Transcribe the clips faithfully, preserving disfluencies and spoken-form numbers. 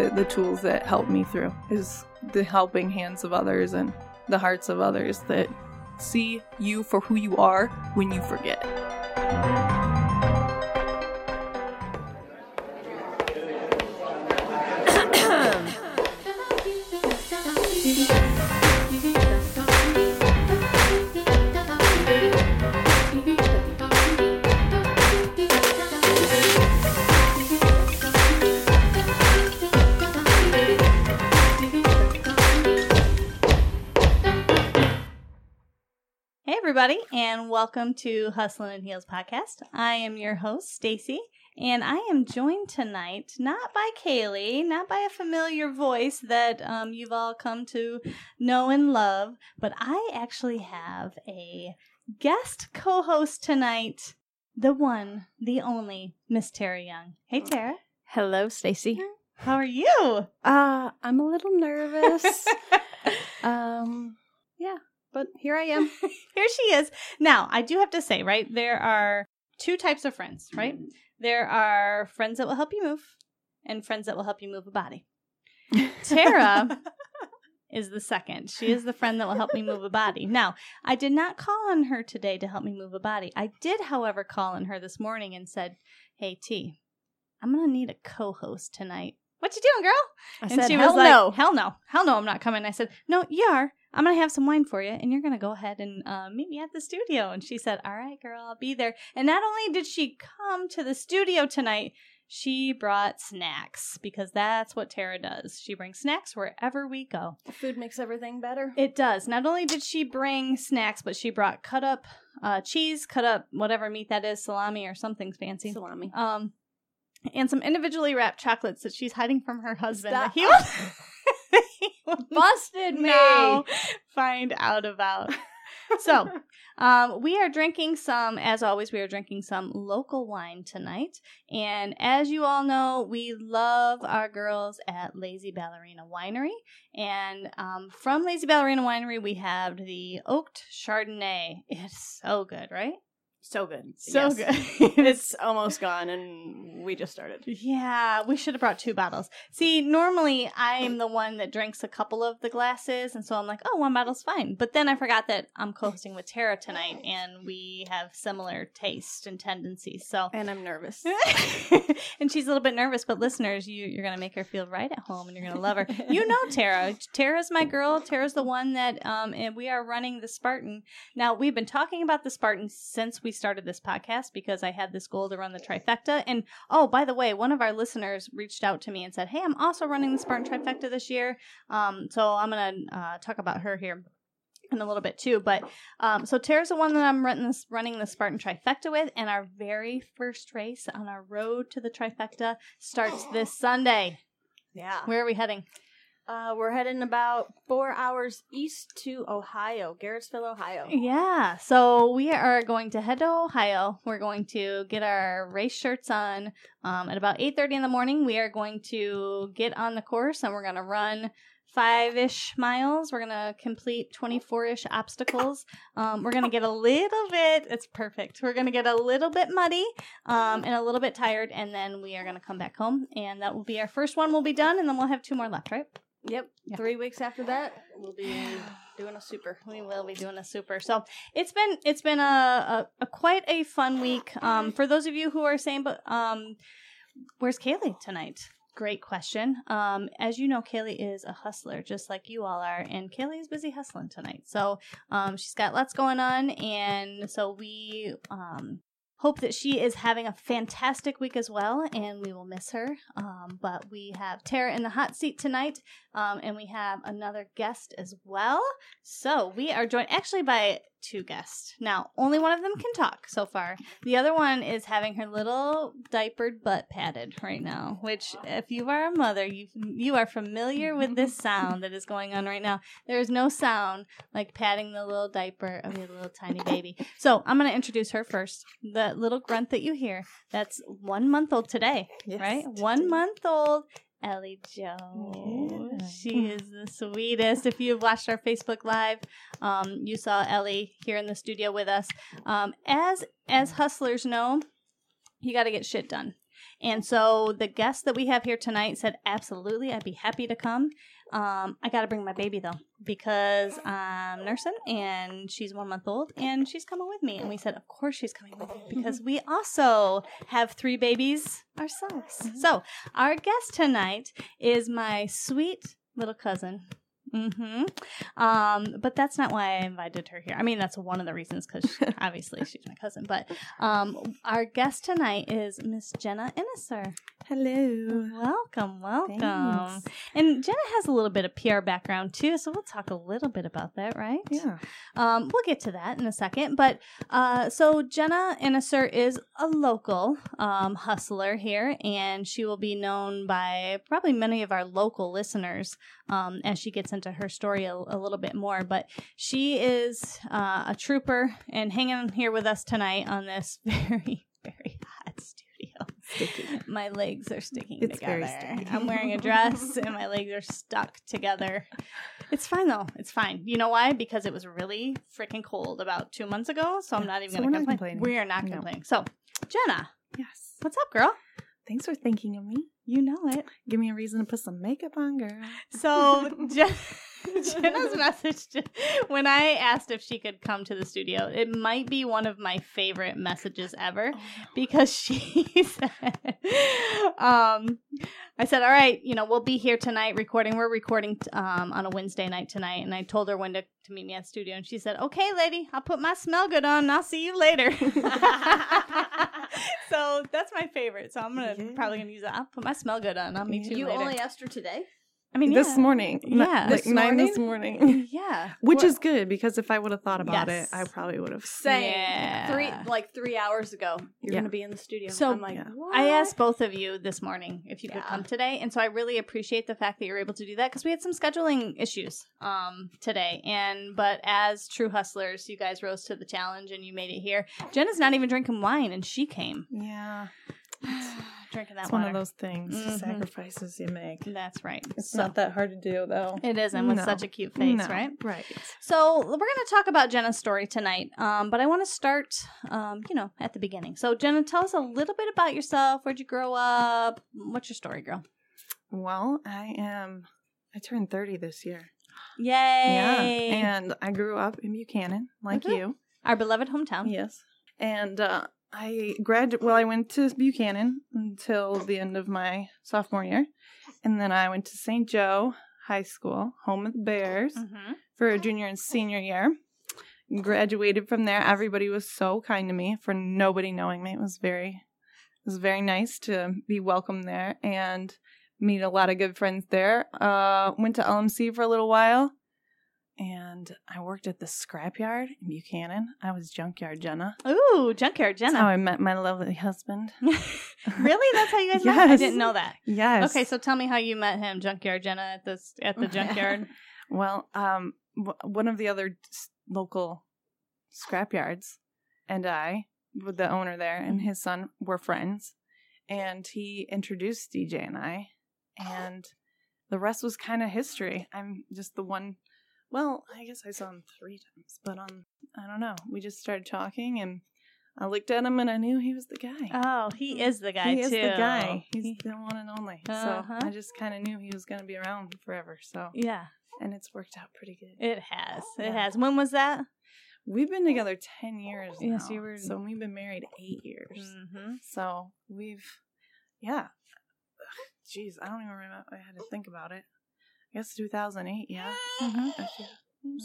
the, the tools that help me through, is the helping hands of others and the hearts of others that see you for who you are when you forget. Everybody, and welcome to Hustlin' and Heels podcast. I am your host, Stacy, and I am joined tonight not by Kaylee, not by a familiar voice that um, you've all come to know and love, but I actually have a guest co-host tonight, the one, the only, Miss Tara Young. Hey, Tara. Hello, Stacy. How are you? Uh, I'm a little nervous. um, yeah. But here I am. Here she is. Now, I do have to say, right, there are two types of friends, right? There are friends that will help you move and friends that will help you move a body. Tara is the second. She is the friend that will help me move a body. Now, I did not call on her today to help me move a body. I did, however, call on her this morning and said, hey, T, I'm going to need a co-host tonight. What you doing, girl? I and said, she hell was like, no. hell no. Hell no, I'm not coming. I said, no, you are. I'm going to have some wine for you, and you're going to go ahead and uh, meet me at the studio. And she said, all right, girl, I'll be there. And not only did she come to the studio tonight, she brought snacks, because that's what Tara does. She brings snacks wherever we go. Food makes everything better. It does. Not only did she bring snacks, but she brought cut up uh, cheese, cut up whatever meat that is, salami or something fancy. Salami. Um, and some individually wrapped chocolates that she's hiding from her husband. Stop. He will, he will Busted me. now find out about. So, um, we are drinking some, as always, we are drinking some local wine tonight. And as you all know, we love our girls at Lazy Ballerina Winery. And um, from Lazy Ballerina Winery, we have the Oaked Chardonnay. It's so good, right? So good. So Yes. good. It's almost gone, and we just started. Yeah, we should have brought two bottles. See, normally I'm the one that drinks a couple of the glasses, and so I'm like, oh, one bottle's fine. But then I forgot that I'm co-hosting with Tara tonight, and we have similar taste and tendencies. So, And I'm nervous. and she's a little bit nervous, but listeners, you, you're going to make her feel right at home, and you're going to love her. You know Tara. Tara's my girl. Tara's the one that, um, and we are running the Spartan. Now, we've been talking about the Spartan since we started this podcast, because I had this goal to run the trifecta. And oh, by the way, one of our listeners reached out to me and said, hey, I'm also running the Spartan trifecta this year. Um, so I'm going to uh, talk about her here in a little bit too. But um, so Tara's the one that I'm running this, running the Spartan trifecta with. And our very first race on our road to the trifecta starts this Sunday. Yeah. Where are we heading? Uh, we're heading about four hours east to Ohio, Garrettsville, Ohio. Yeah, so we are going to head to Ohio. We're going to get our race shirts on um, at about eight thirty in the morning. We are going to get on the course, and we're going to run five-ish miles. We're going to complete twenty-four-ish obstacles. Um, we're going to get a little bit, it's perfect. We're going to get a little bit muddy um, and a little bit tired, and then we are going to come back home, and that will be our first one will be done, and then we'll have two more left, right? Yep. Yeah. Three weeks after that, we'll be doing a super. We will be doing a super. So it's been it's been a, a, a quite a fun week. Um, for those of you who are saying, but um, where's Kaylee tonight? Great question. Um, as you know, Kaylee is a hustler, just like you all are, and Kaylee is busy hustling tonight. So um, she's got lots going on, and so we um. hope that she is having a fantastic week as well, and we will miss her. Um, but we have Tara in the hot seat tonight, um, and we have another guest as well. So we are joined actually by two guests. Now, only one of them can talk so far. The other one is having her little diapered butt padded right now, which if you are a mother, you you are familiar with this sound that is going on right now. There is no sound like patting the little diaper of your little tiny baby. So I'm going to introduce her first. The little grunt that you hear, that's one month old today, Yes, right? today. One month old. Ellie Jo. Yeah. She is the sweetest. If you've watched our Facebook Live, um, you saw Ellie here in the studio with us. Um, as as hustlers know, you got to get shit done. And so the guest that we have here tonight said, absolutely, I'd be happy to come. Um, I got to bring my baby, though, because I'm nursing, and she's one month old, and she's coming with me. And we said, of course she's coming with you, because we also have three babies ourselves. Mm-hmm. So our guest tonight is my sweet little cousin. Mm-hmm. Um, but that's not why I invited her here. I mean, that's one of the reasons, because obviously she's my cousin. But um, our guest tonight is Miss Jenna Inisser. Hello. Welcome, welcome. Thanks. And Jenna has a little bit of P R background too, so we'll talk a little bit about that, right? Yeah. Um, we'll get to that in a second. But uh, so Jenna Inisser is a local um, hustler here, and she will be known by probably many of our local listeners um, as she gets into her story a, a little bit more. But she is uh, a trooper and hanging here with us tonight on this very, very hot studio. Sticky. My legs are sticking It's together. very sticky. I'm wearing a dress and my legs are stuck together. It's fine though. It's fine. You know why? Because it was really freaking cold about two months ago. So I'm not even So going we're to not complain. complaining. We are not No. complaining. So, Jenna, Yes. what's up, girl? Thanks for thinking of me. You know it. Give me a reason to put some makeup on, girl. So, Jen- Jenna's message, to, when I asked if she could come to the studio, it might be one of my favorite messages ever, because she said, um, I said, all right, you know, we'll be here tonight recording. We're recording t- um, on a Wednesday night tonight. And I told her when to, to meet me at the studio. And she said, okay, lady, I'll put my smell good on and I'll see you later. So that's my favorite. So I'm gonna Yeah. probably going to use that. I'll put my smell good on. I'll meet you, You later. only asked her today? I mean, This yeah. morning. N- Yeah. Like This nine morning? this morning. Yeah. Which What- is good, because if I would have thought about Yes. it, I probably would have. Saying Yeah. three like three hours ago, you're Yeah. gonna be in the studio. So, I'm like, yeah. what? I asked both of you this morning if you could Yeah. come today, and so I really appreciate the fact that you're able to do that, because we had some scheduling issues um, today. And but as true hustlers, you guys rose to the challenge and you made it here. Jenna's not even drinking wine, and she came Yeah. drinking that It's water. one of those things, Mhm. sacrifices you make. That's right. It's So- not that hard to do, though. It isn't with No. such a cute face, No. right? Right. So we're going to talk about Jenna's story tonight, um, but I want to start, um, you know, at the beginning. So Jenna, tell us a little bit about yourself. Where'd you grow up? What's your story, girl? Well, I am. I turned thirty this year. Yay! Yeah. And I grew up in Buchanan, like Okay. you. Our beloved hometown. Yes. And uh, I graduated, well, I went to Buchanan until the end of my sophomore year. And then I went to Saint Joe High School, home of the Bears, Mm-hmm. for junior and senior year. Graduated from there. Everybody was so kind to me for nobody knowing me. It was very, it was very nice to be welcomed there and meet a lot of good friends there. Uh, went to L M C for a little while. And I worked at the scrapyard in Buchanan. I was junkyard Jenna. Ooh, junkyard That's how Jenna. I met my lovely husband. Really? That's how you guys met? I Yes. didn't know that. Yes. Okay, so tell me how you met him, junkyard Jenna, at the at the junkyard. Well, um, w- one of the other s- local scrapyards and I, with the owner there and his son, were friends. And he introduced D J and I. And the rest was kind of history. I'm just the one. Well, I guess I saw him three times. But um, I don't know. We just started talking and I looked at him and I knew he was the guy. Oh, he is the guy he is too. the guy. He's He- the one and only. Uh-huh. So I just kind of knew he was going to be around forever. So yeah, and it's worked out pretty good. it has. It Yeah. has. When was that? We've been together ten years. Yes, now, you were- So we've been married eight years. Mm-hmm. So we've, yeah. Jeez, I don't even remember. I had to think about it. I guess two thousand eight. Yeah. Mm-hmm. I feel- I'm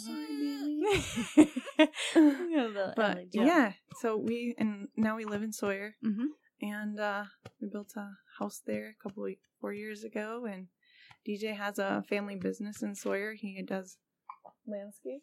sorry, baby. But yeah, so we and now we live in Sawyer, Mhm. and uh, we built a house there a couple of four years ago. And D J has a family business in Sawyer. He does landscape,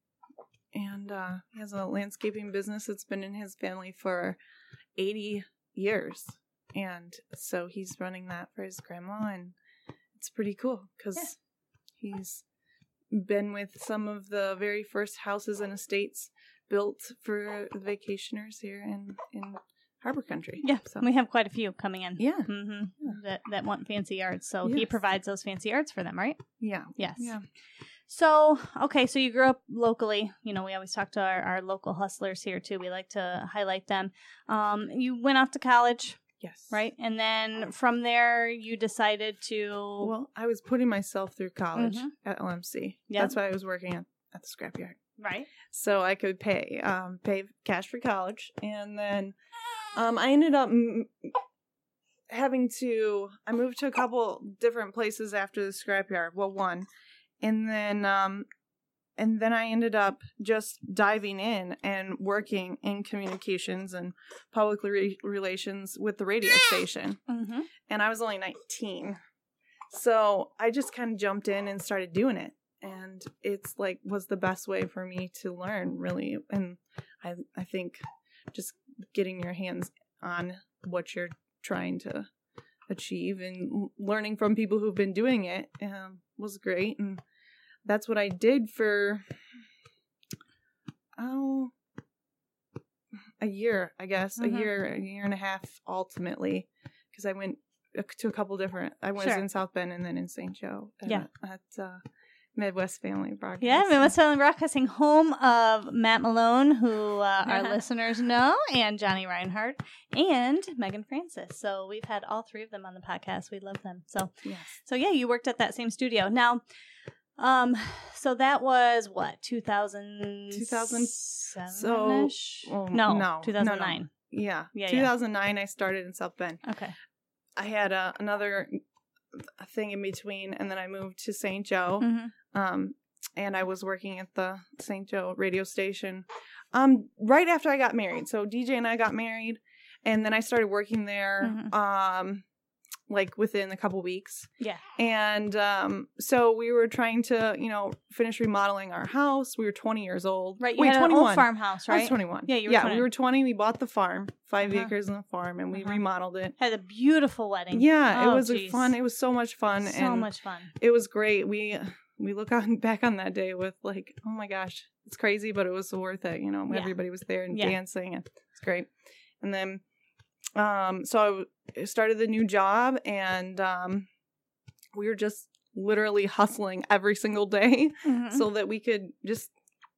and uh, he has a landscaping business that's been in his family for eighty years. And so he's running that for his grandma, and it's pretty cool because Yeah. he's been with some of the very first houses and estates built for vacationers here in, in Harbor Country. Yeah, So, we have quite a few coming in. yeah. Mm-hmm. Yeah. That that want fancy yards, so he Yes. provides those fancy yards for them, right? Yeah. Yes. Yeah. So, okay, so you grew up locally. You know, we always talk to our, our local hustlers here, too. We like to highlight them. Um, you went off to college. Yes. right? And then from there, you decided to. Well, I was putting myself through college Mhm. at L M C. Yep. That's why I was working at, at the scrapyard. Right. So I could pay um, pay cash for college. And then um, I ended up m- having to, I moved to a couple different places after the scrapyard. Well, one. And then, um, and then I ended up just diving in and working in communications and public re- relations with the radio station. Mm-hmm. And I was only nineteen. So I just kind of jumped in and started doing it. And it's like, was the best way for me to learn, really. And I, I think just getting your hands on what you're trying to achieve and learning from people who've been doing it um, was great. And that's what I did for, oh, a year, I guess. Mhm. A year, a year and a half, ultimately. Because I went to a couple different, I was Sure. in South Bend and then in Saint Joe. uh, Yeah. At uh, Midwest Family Broadcasting. Yeah, Midwest Family Broadcasting, home of Matt Malone, who uh, our listeners know, and Johnny Reinhardt, and Megan Francis. So we've had all three of them on the podcast. We love them. So, Yes. so yeah, you worked at that same studio. Now, um, so that was what, two thousand two thousand seven ish? So, well, no, no, two thousand nine. Yeah. Yeah, yeah. two thousand nine, I started in South Bend. Okay. I had uh, another thing in between, and then I moved to Saint Joe. Mhm. Um, and I was working at the Saint Joe radio station um, right after I got married. So D J and I got married, and then I started working there Mhm. um, like within a couple weeks. Yeah. And um, so we were trying to, you know, finish remodeling our house. We were twenty years old. Right. You Wait, had an twenty-one. old farmhouse, I was right? twenty-one. Yeah, you were yeah, twenty. we were twenty. We bought the farm, five Uh-huh. acres in the farm, and we Uh-huh. remodeled it. Had a beautiful wedding. Yeah, Oh, it was a geez. fun. It was so much fun. So and much fun. It was great. We we look on back on that day with like, oh my gosh, it's crazy, but it was worth it. You know, Yeah. everybody was there and Yeah. dancing, and it's great. And then, um, so I started the new job, and um, we were just literally hustling every single day Mhm. so that we could just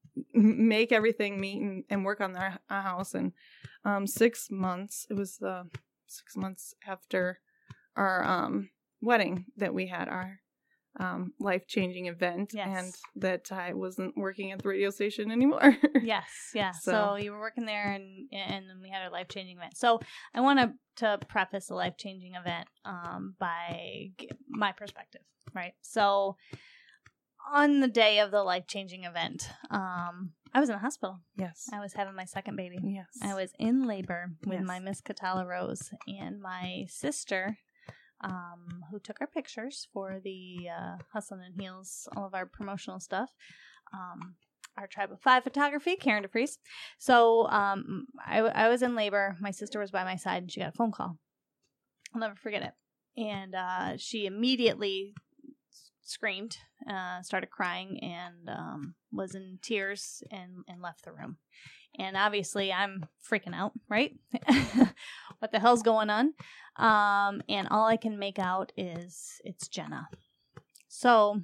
m- make everything meet and, and work on our, our house. And um, six months, it was uh, six months after our um, wedding that we had our um, life-changing event, Yes. and that I wasn't working at the radio station anymore. Yes, yeah. So, So- you were working there, and and then we had our life changing event. So I want to to preface the life changing event um, by g- my perspective, right? So on the day of the life changing event, um, I was in the hospital. Yes. I was having my second baby. Yes. I was in labor with Yes. my Miss Catala Rose, and my sister, um, who took our pictures for the uh, Hustlin' and Heels, all of our promotional stuff. Um, our Tribe of Five photography, Karen DeFries. So um, I, I was in labor. My sister was by my side, and she got a phone call. I'll never forget it. And uh, she immediately screamed, uh, started crying, and um, was in tears and, and left the room. And obviously, I'm freaking out, right? What the hell's going on? Um, and all I can make out is it's Jenna. So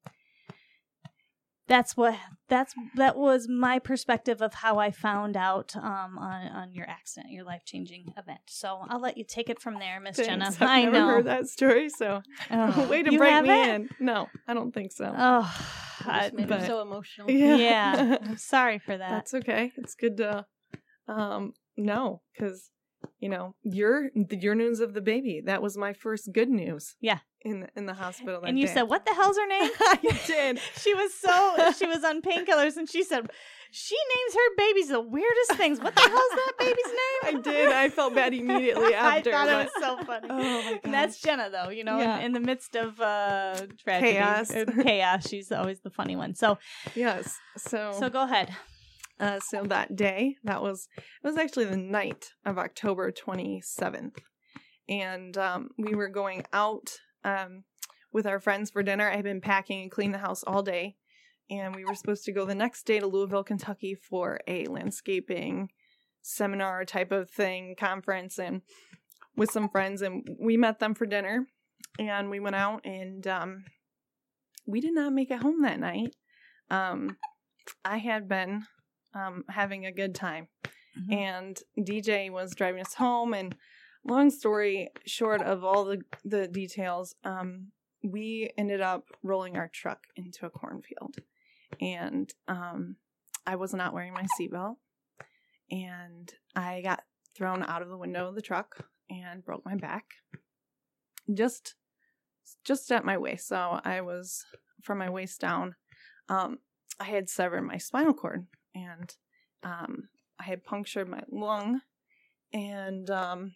that's what that's that was my perspective of how I found out um, on on your accident, your life changing event. So I'll let you take it from there, Miss Jenna. Thanks. I've I never know. heard that story, so Oh, way to you break me haven't? in. No, I don't think so. Oh, I, Just made but- her so emotional. yeah. yeah. I'm sorry for that. That's okay. It's good to um know, because you know your your news of the baby. That was my first good news. Yeah. In in the hospital. That And you day. said, "What the hell's her name?" I did. She was so she was on painkillers, and she said she names her babies the weirdest things. What the hell's that baby's name? I did. I felt bad immediately after. I thought but- it was so funny. Oh my And that's gosh. Jenna, though. You know, Yeah. in, in the midst of uh, tragedy, Chaos. and chaos, she's always the funny one. So, Yes. So so go ahead. Uh, so that day, that was it was actually the night of October twenty-seventh, and um, we were going out um, with our friends for dinner. I had been packing and cleaning the house all day, and we were supposed to go the next day to Louisville, Kentucky for a landscaping seminar type of thing, conference, and with some friends, and we met them for dinner, and we went out, and um, we did not make it home that night. Um, I had been um, having a good time. Mm-hmm. And D J was driving us home, and long story short of all the, the details, um, we ended up rolling our truck into a cornfield. And um, I was not wearing my seatbelt. And I got thrown out of the window of the truck and broke my back. Just just at my waist. So I was, from my waist down, um, I had severed my spinal cord. And um, I had punctured my lung. And um,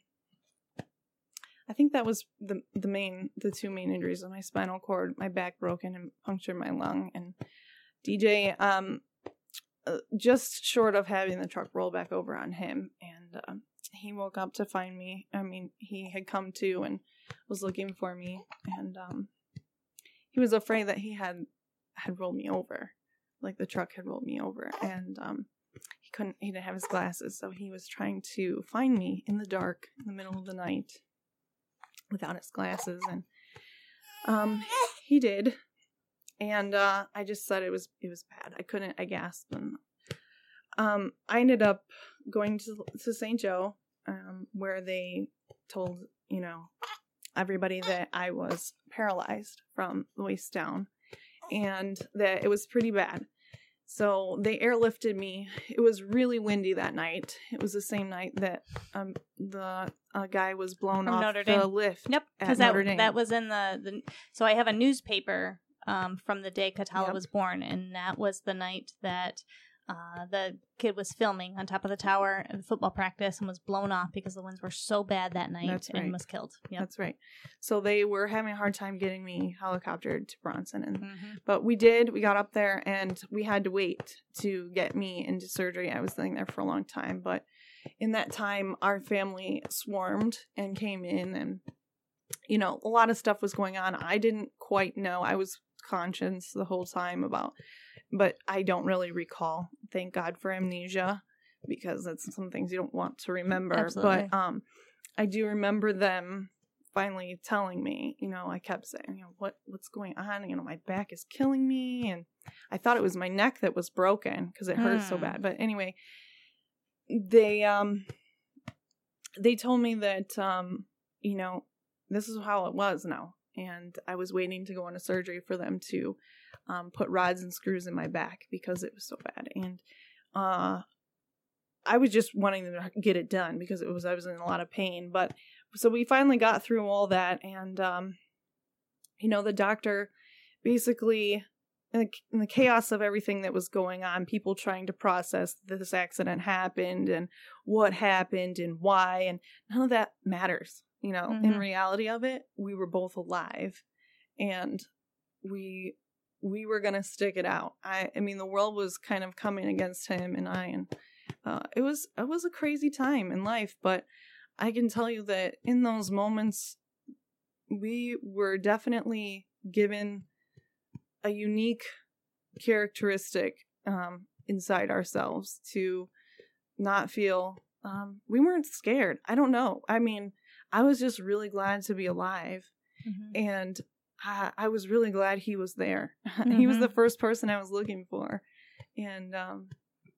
I think that was the the main, the two main injuries of my spinal cord, my back broken and punctured my lung. And D J, um, uh, just short of having the truck roll back over on him. And um, he woke up to find me. I mean, he had come to and was looking for me. And um, he was afraid that he had, had rolled me over. Like the truck had rolled me over. And um, he couldn't, he didn't have his glasses. So he was trying to find me in the dark, in the middle of the night, without his glasses. And um, he did. And uh, I just said it was it was bad. I couldn't, I gasped. And um, I ended up going to, to Saint Joe, um, where they told, you know, everybody that I was paralyzed from the waist down and that it was pretty bad. So they airlifted me. It was really windy that night. It was the same night that um, the uh, guy was blown From off Notre the Dame. lift. Yep, at because that Notre Dame. that was in the, the so I have a newspaper um, from the day Katala Yep. was born, and that was the night that uh, the kid was filming on top of the tower at the football practice and was blown off because the winds were so bad that night. That's right. And was killed. Yep. That's right. So they were having a hard time getting me helicoptered to Bronson, and Mm-hmm. but we did. We got up there, and we had to wait to get me into surgery. I was sitting there for a long time, but in that time, our family swarmed and came in, and you know, a lot of stuff was going on. I didn't quite know. I was conscious the whole time about, but I don't really recall. Thank God for amnesia, because that's some things you don't want to remember. Absolutely. But um, I do remember them finally telling me, you know, I kept saying, you know, what what's going on? You know, my back is killing me, and I thought it was my neck that was broken because it hurt so Hmm. bad. But anyway, they um they told me that um you know, this is how it was now, and I was waiting to go into surgery for them to um put rods and screws in my back because it was so bad. And uh I was just wanting to get it done because it was I was in a lot of pain. But so we finally got through all that, and um you know, the doctor basically, in the, in the chaos of everything that was going on, people trying to process that this accident happened and what happened and why, and none of that matters. You know, in Mhm. reality of it, we were both alive, and we we were gonna stick it out. I I mean, the world was kind of coming against him and I, and uh, it was it was a crazy time in life. But I can tell you that in those moments, we were definitely given a unique characteristic um, inside ourselves to not feel, um, we weren't scared. I don't know. I mean, I was just really glad to be alive. Mm-hmm. And I, I was really glad he was there. He was Mhm. the first person I was looking for. And um,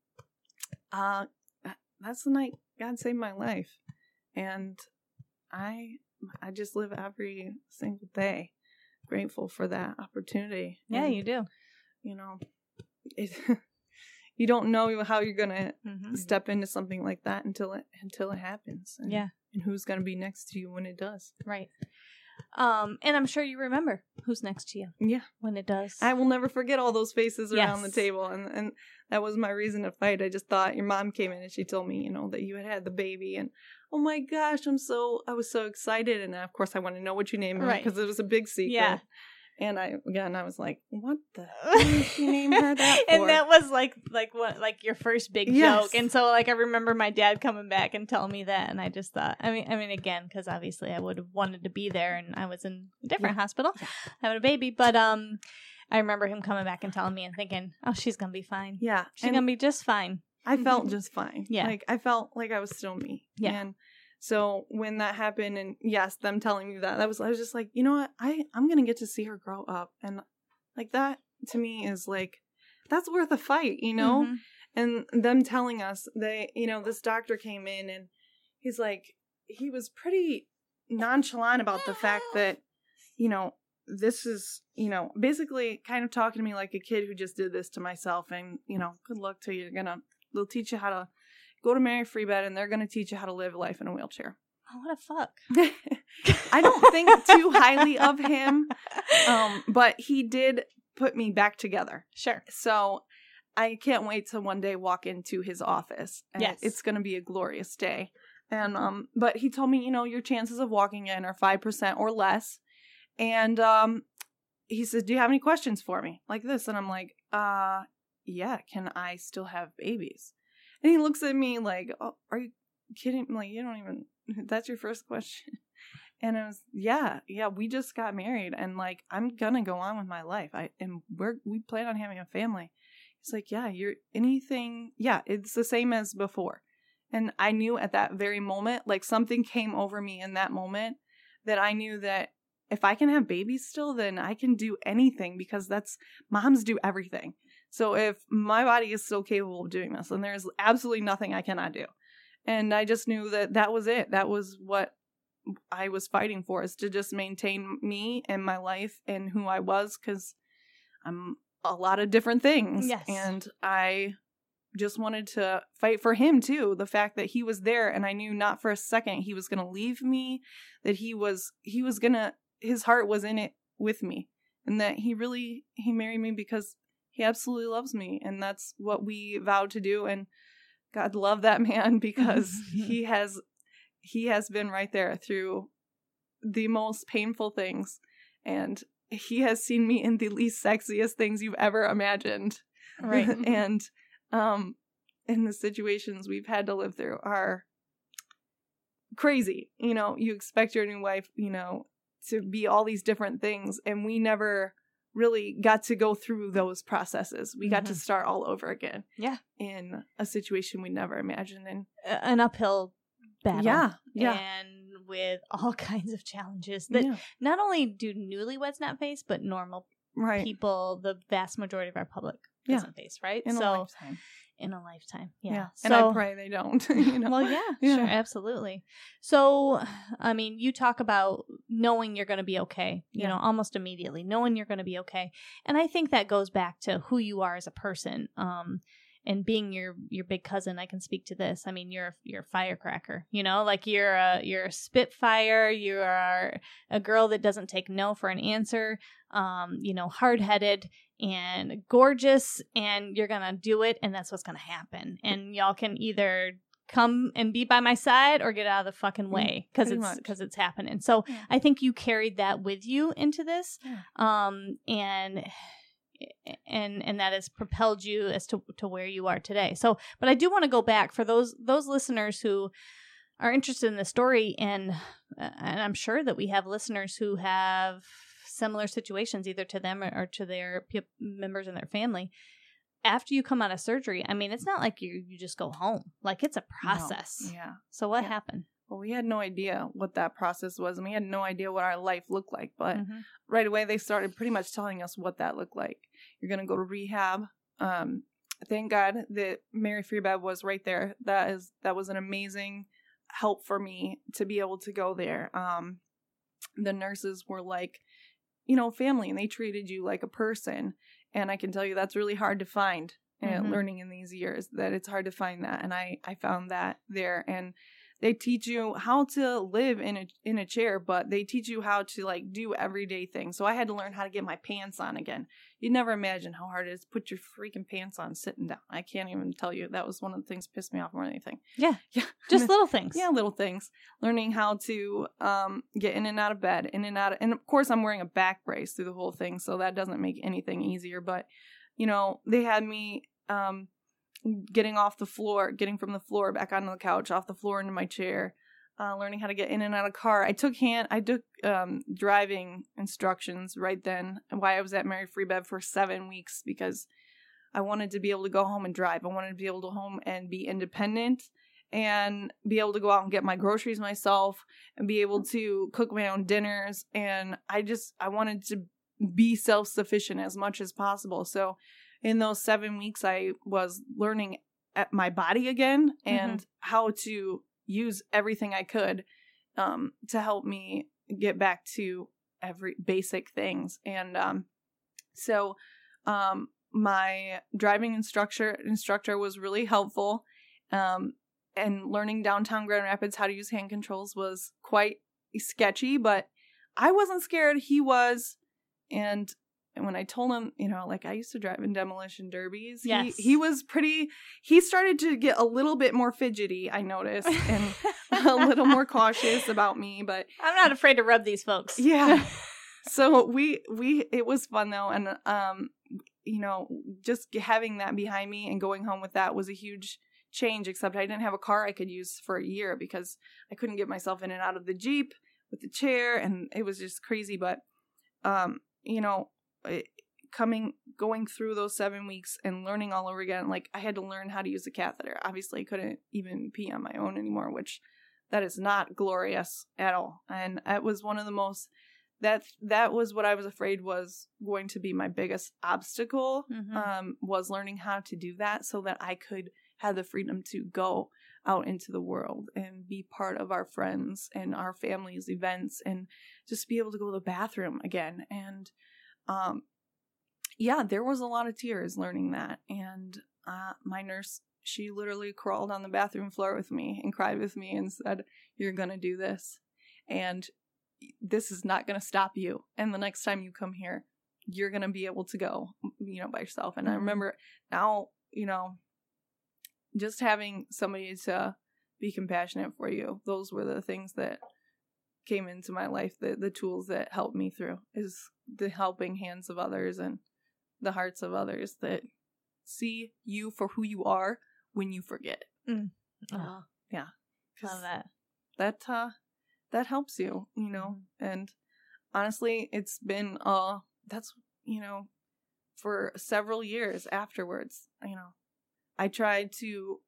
uh, that's the night God saved my life. And I I just live every single day grateful for that opportunity. Yeah, And, you do. you know, it, you don't know how you're gonna Mm-hmm. step into something like that until it until it happens. And, Yeah. and who's gonna be next to you when it does? Right. Um, and I'm sure you remember who's next to you Yeah, when it does. I will never forget all those faces around Yes. the table, and and that was my reason to fight. I just thought your mom came in and she told me, you know, that you had had the baby, and oh my gosh, I'm so I was so excited, and of course I wanted to know what you named her Right. because it was a big secret. Yeah. And I again I was like, what the hell did she name her that for? And that was like like what like your first big Yes. joke. And so like I remember my dad coming back and telling me that, and I just thought, I mean, I mean again, because obviously I would have wanted to be there, and I was in a different hospital having a baby, but um, I remember him coming back and telling me and thinking, oh, she's gonna be fine. yeah, She's and gonna be just fine. I felt just fine. Yeah. Like I felt like I was still me. Yeah. And so when that happened, and yes, them telling me that, that was I was just like, you know what, I I'm gonna get to see her grow up, and like that to me is like that's worth a fight, you know. Mhm. And them telling us they, you know, this doctor came in and he's like, he was pretty nonchalant about the fact that, you know, this is, you know, basically kind of talking to me like a kid who just did this to myself. And, you know, good luck to you. You're gonna, they'll teach you how to go to Mary Free Bed, and they're going to teach you how to live life in a wheelchair. Oh, what a fuck. I don't think too highly of him, um, but he did put me back together. Sure. So I can't wait to one day walk into his office. And Yes. It's going to be a glorious day. And um, but he told me, you know, your chances of walking in are five percent or less. And um, he says, do you have any questions for me? Like this. And I'm like, uh, yeah, can I still have babies? And he looks at me like, oh, are you kidding? I'm like, you don't even, that's your first question. And I was, yeah, yeah, we just got married. And like, I'm going to go on with my life. I and we're, we plan on having a family. He's like, yeah, you're anything. Yeah, it's the same as before. And I knew at that very moment, like something came over me in that moment that I knew that if I can have babies still, then I can do anything, because that's, moms do everything. So if my body is still capable of doing this, then there's absolutely nothing I cannot do. And I just knew that that was it. That was what I was fighting for, is to just maintain me and my life and who I was, because I'm a lot of different things. Yes. And I just wanted to fight for him too. The fact that he was there, and I knew not for a second he was going to leave me, that he was, he was going to, his heart was in it with me, and that he really, he married me because he absolutely loves me. And that's what we vowed to do. And God love that man, because he has, he has been right there through the most painful things. And he has seen me in the least sexiest things you've ever imagined. Right. And, um, and the situations we've had to live through are crazy. You know, you expect your new wife, you know, to be all these different things. And we never really got to go through those processes. We got Mm-hmm. to start all over again. Yeah. In a situation we never imagined. And An uphill battle. yeah, yeah. And with all kinds of challenges that yeah. not only do newlyweds not face, but normal Right. people, the vast majority of our public Yeah. doesn't face, right? In so a lifetime. in a lifetime. Yeah. Yeah. So, And I pray they don't. You know? well, yeah, Yeah. sure, absolutely. So, I mean, you talk about knowing you're going to be okay, you Yeah. know, almost immediately, knowing you're going to be okay. And I think that goes back to who you are as a person. Um, and being your your big cousin, I can speak to this. I mean, you're you're a firecracker, you know, like you're a you're a spitfire. You are a girl that doesn't take no for an answer. Um, you know, hard headed and gorgeous, and you're gonna do it, and that's what's gonna happen. And y'all can either come and be by my side or get out of the fucking way, because Pretty it's much. because it's happening. So Yeah. I think you carried that with you into this, Yeah. um, and and and that has propelled you as to to where you are today. So, but I do want to go back for those those listeners who are interested in the story, and and I'm sure that we have listeners who have similar situations, either to them or, or to their pe- members in their family. After you come out of surgery, I mean, it's not like you you just go home. Like, it's a process. No. Yeah. So what Yeah. happened? Well, we had no idea what that process was, and we had no idea what our life looked like. But Mhm. right away, they started pretty much telling us what that looked like. You're going to go to rehab. Um, thank God that Mary Free Bed was right there. That is that was an amazing help for me to be able to go there. Um, the nurses were like, you know, family, and they treated you like a person. And I can tell you that's really hard to find. And Mhm. learning in these years, that it's hard to find that. And I, I found that there. And they teach you how to live in a in a chair, but they teach you how to like do everyday things. So I had to learn how to get my pants on again. You'd never imagine how hard it is to put your freaking pants on sitting down. I can't even tell you. That was one of the things that pissed me off more than anything. Yeah. Yeah. Just little things. Yeah, little things. Learning how to um, get in and out of bed, in and out of, and of course I'm wearing a back brace through the whole thing, so that doesn't make anything easier. But, you know, they had me um, getting off the floor, getting from the floor back onto the couch, off the floor into my chair, uh, learning how to get in and out of car. I took hand, I took um, driving instructions right then, and why I was at Mary Free Bed for seven weeks, because I wanted to be able to go home and drive. I wanted to be able to go home and be independent and be able to go out and get my groceries myself and be able to cook my own dinners. And I just, I wanted to be self-sufficient as much as possible. So in those seven weeks, I was learning at my body again and mm-hmm. how to use everything I could um, to help me get back to every basic things. And um, so um, my driving instructor instructor was really helpful. Um, and learning downtown Grand Rapids how to use hand controls was quite sketchy, but I wasn't scared. He was. And And when I told him, you know, like I used to drive in demolition derbies, yes. he, he was pretty, he started to get a little bit more fidgety, I noticed, and a little more cautious about me, but. I'm not afraid to rub these folks. Yeah. So we, we, it was fun though. And, um, you know, just having that behind me and going home with that was a huge change, except I didn't have a car I could use for a year because I couldn't get myself in and out of the Jeep with the chair, and it was just crazy. But, um, you know, it, coming, going through those seven weeks and learning all over again, like I had to learn how to use a catheter. Obviously, I couldn't even pee on my own anymore, which that is not glorious at all. And it was one of the most, that that was what I was afraid was going to be my biggest obstacle, Mm-hmm. um, was learning how to do that so that I could have the freedom to go out into the world and be part of our friends and our family's events and just be able to go to the bathroom again. And um, yeah, there was a lot of tears learning that. And uh, my nurse, she literally crawled on the bathroom floor with me and cried with me and said, "You're going to do this. And this is not going to stop you. And the next time you come here, you're going to be able to go, you know, by yourself." And I remember now, you know, just having somebody to be compassionate for you. Those were the things that came into my life, the, the tools that helped me through, is the helping hands of others and the hearts of others that see you for who you are when you forget. Mm. Oh, yeah. Love that. That, uh, that helps you, you know, and honestly, it's been, uh, that's, you know, for several years afterwards, you know, I tried to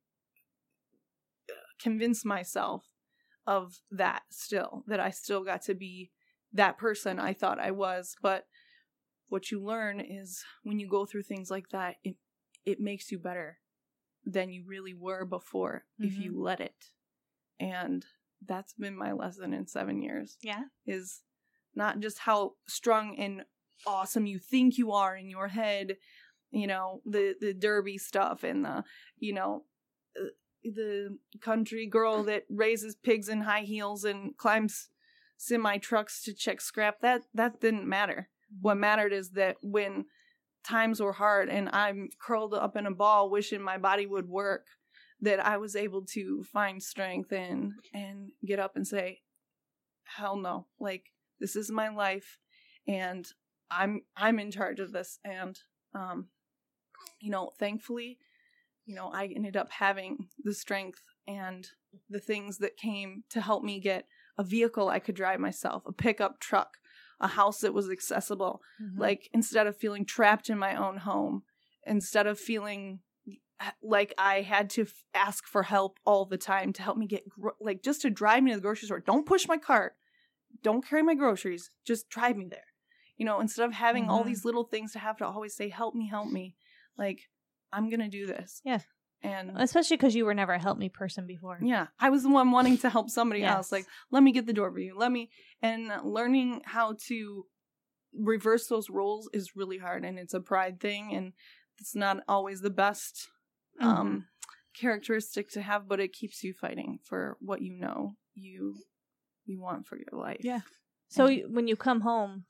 convince myself of that still, that I still got to be that person I thought I was. But what you learn is when you go through things like that, it, it makes you better than you really were before, mm-hmm. if you let it. And that's been my lesson in seven years. Yeah. Is not just how strong and awesome you think you are in your head, you know, the, the derby stuff and the, you know, uh, the country girl that raises pigs in high heels and climbs semi trucks to check scrap. That, that didn't matter. What mattered is that when times were hard and I'm curled up in a ball wishing my body would work, that I was able to find strength and, and get up and say, hell no, like, this is my life and I'm, I'm in charge of this. And, um, you know, thankfully, you know, I ended up having the strength and the things that came to help me get a vehicle I could drive myself, a pickup truck, a house that was accessible. Mm-hmm. Like, instead of feeling trapped in my own home, instead of feeling like I had to f- ask for help all the time to help me get, gro- like, just to drive me to the grocery store. Don't push my cart. Don't carry my groceries. Just drive me there. You know, instead of having mm-hmm. all these little things to have to always say, help me, help me. Like, I'm going to do this. Yeah. And especially because you were never a help me person before. Yeah. I was the one wanting to help somebody yes. else. Like, let me get the door for you. Let me, and learning how to reverse those roles is really hard. And it's a pride thing. And it's not always the best mm-hmm. um, characteristic to have, but it keeps you fighting for what you know you, you want for your life. Yeah. So and, when you come home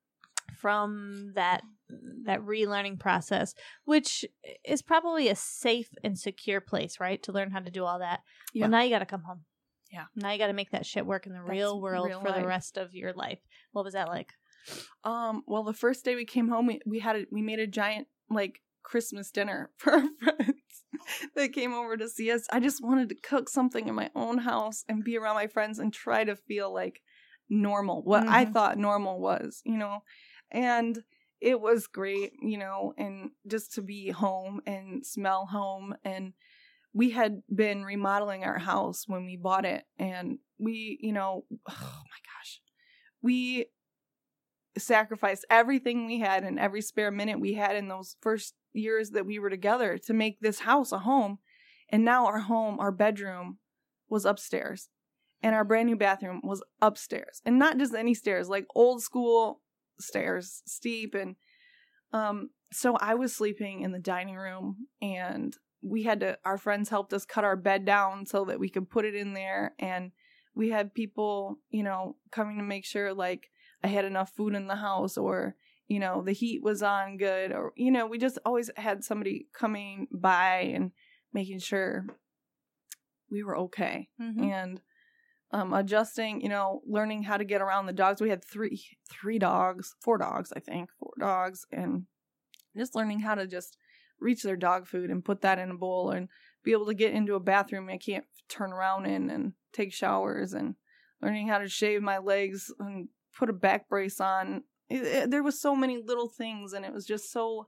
from that that relearning process, which is probably a safe and secure place, right, to learn how to do all that. Yeah. Well, now you got to come home. Yeah. Now you got to make that shit work in the That's real world real for life. The rest of your life. What was that like? Um. Well, the first day we came home, we we had a, we made a giant like Christmas dinner for our friends that came over to see us. I just wanted to cook something in my own house and be around my friends and try to feel like normal, what mm-hmm. I thought normal was, you know. And it was great, you know, and just to be home and smell home. And we had been remodeling our house when we bought it. And we, you know, oh my gosh, we sacrificed everything we had and every spare minute we had in those first years that we were together to make this house a home. And now our home, our bedroom was upstairs. and our brand new bathroom was upstairs. And not just any stairs, like old school stairs, steep. And um, so I was sleeping in the dining room, and we had to, our friends helped us cut our bed down so that we could put it in there. And we had people, you know, coming to make sure, like, I had enough food in the house, or, you know, the heat was on good, or, you know, we just always had somebody coming by and making sure we were okay. Mm-hmm. And um, adjusting, you know, learning how to get around the dogs. We had three, three dogs, four dogs, I think, four dogs, and just learning how to just reach their dog food and put that in a bowl and be able to get into a bathroom I can't turn around in and take showers, and learning how to shave my legs and put a back brace on. It, it, there was so many little things, and it was just so,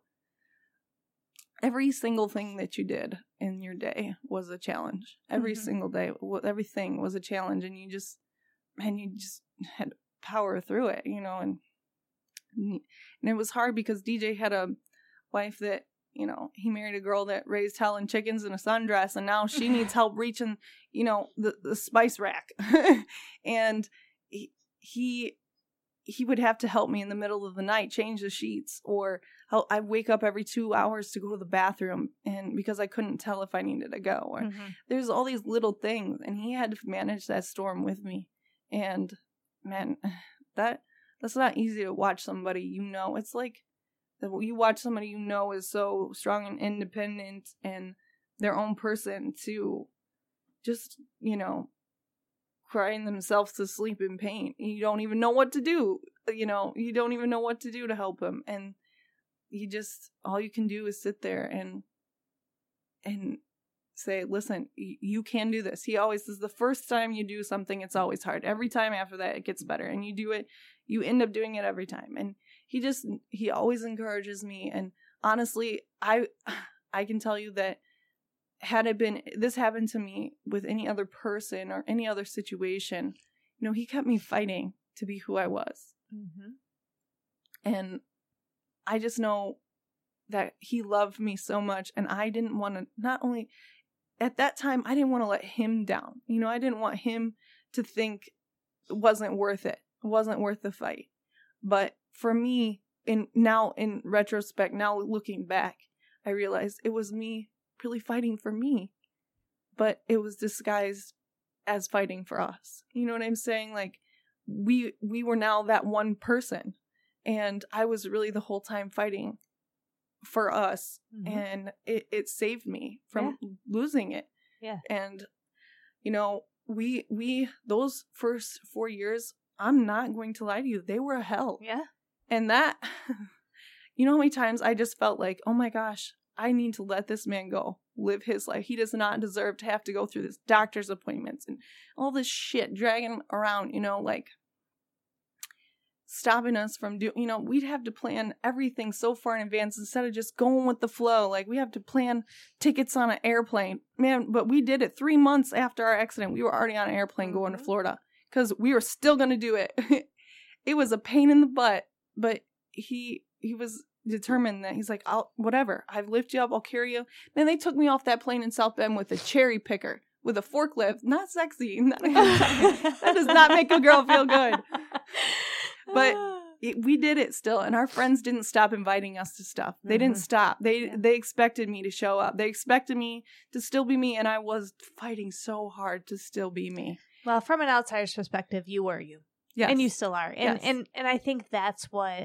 every single thing that you did in your day was a challenge. Every Mm-hmm. single day, everything was a challenge, and you just, and you just had to power through it, you know, and, and it was hard because D J had a wife that, you know, he married a girl that raised hell and chickens in a sundress, and now she needs help reaching, you know, the, the spice rack. And he, he he would have to help me in the middle of the night change the sheets, or help, I'd wake up every two hours to go to the bathroom, and because I couldn't tell if I needed to go. Or Mm-hmm. there's all these little things, and he had to manage that storm with me. And man, that that's not easy to watch somebody, you know. It's like you watch somebody you know is so strong and independent and their own person to just, you know, crying themselves to sleep in pain. You don't even know what to do. You know, you don't even know what to do to help him. And you just, all you can do is sit there and, and say, listen, you can do this. He always says the first time you do something, it's always hard. Every time after that, it gets better. And you do it, you end up doing it every time. And he just, he always encourages me. And honestly, I, I can tell you that had it been, this happened to me with any other person or any other situation, you know, he kept me fighting to be who I was. Mm-hmm. And I just know that he loved me so much, and I didn't want to, not only, at that time, I didn't want to let him down. You know, I didn't want him to think it wasn't worth it. It wasn't worth the fight. But for me, in now in retrospect, now looking back, I realized it was me really fighting for me, but it was disguised as fighting for us. You know what I'm saying? Like, we we were now that one person, and I was really the whole time fighting for us. Mm-hmm. And it, it saved me from yeah. losing it. Yeah. And you know, we we those first four years, I'm not going to lie to you, they were a hell. Yeah. And that, you know how many times I just felt like, oh my gosh, I need to let this man go, live his life. He does not deserve to have to go through this doctor's appointments and all this shit, dragging him around, you know, like stopping us from doing, you know, we'd have to plan everything so far in advance instead of just going with the flow. Like, we have to plan tickets on an airplane, man. But we did it three months after our accident. We were already on an airplane mm-hmm. going to Florida because we were still going to do it. It was a pain in the butt, but he, he was determined that he's like, I'll, whatever, I've lifted you up, I'll carry you. Then they took me off that plane in South Bend with a cherry picker, with a forklift. Not sexy. Not, that does not make a girl feel good. But it, we did it still, and our friends didn't stop inviting us to stuff. They mm-hmm. didn't stop. They yeah. they expected me to show up. They expected me to still be me, and I was fighting so hard to still be me. Well, from an outsider's perspective, you were you. Yes. And you still are. And yes. and and I think that's what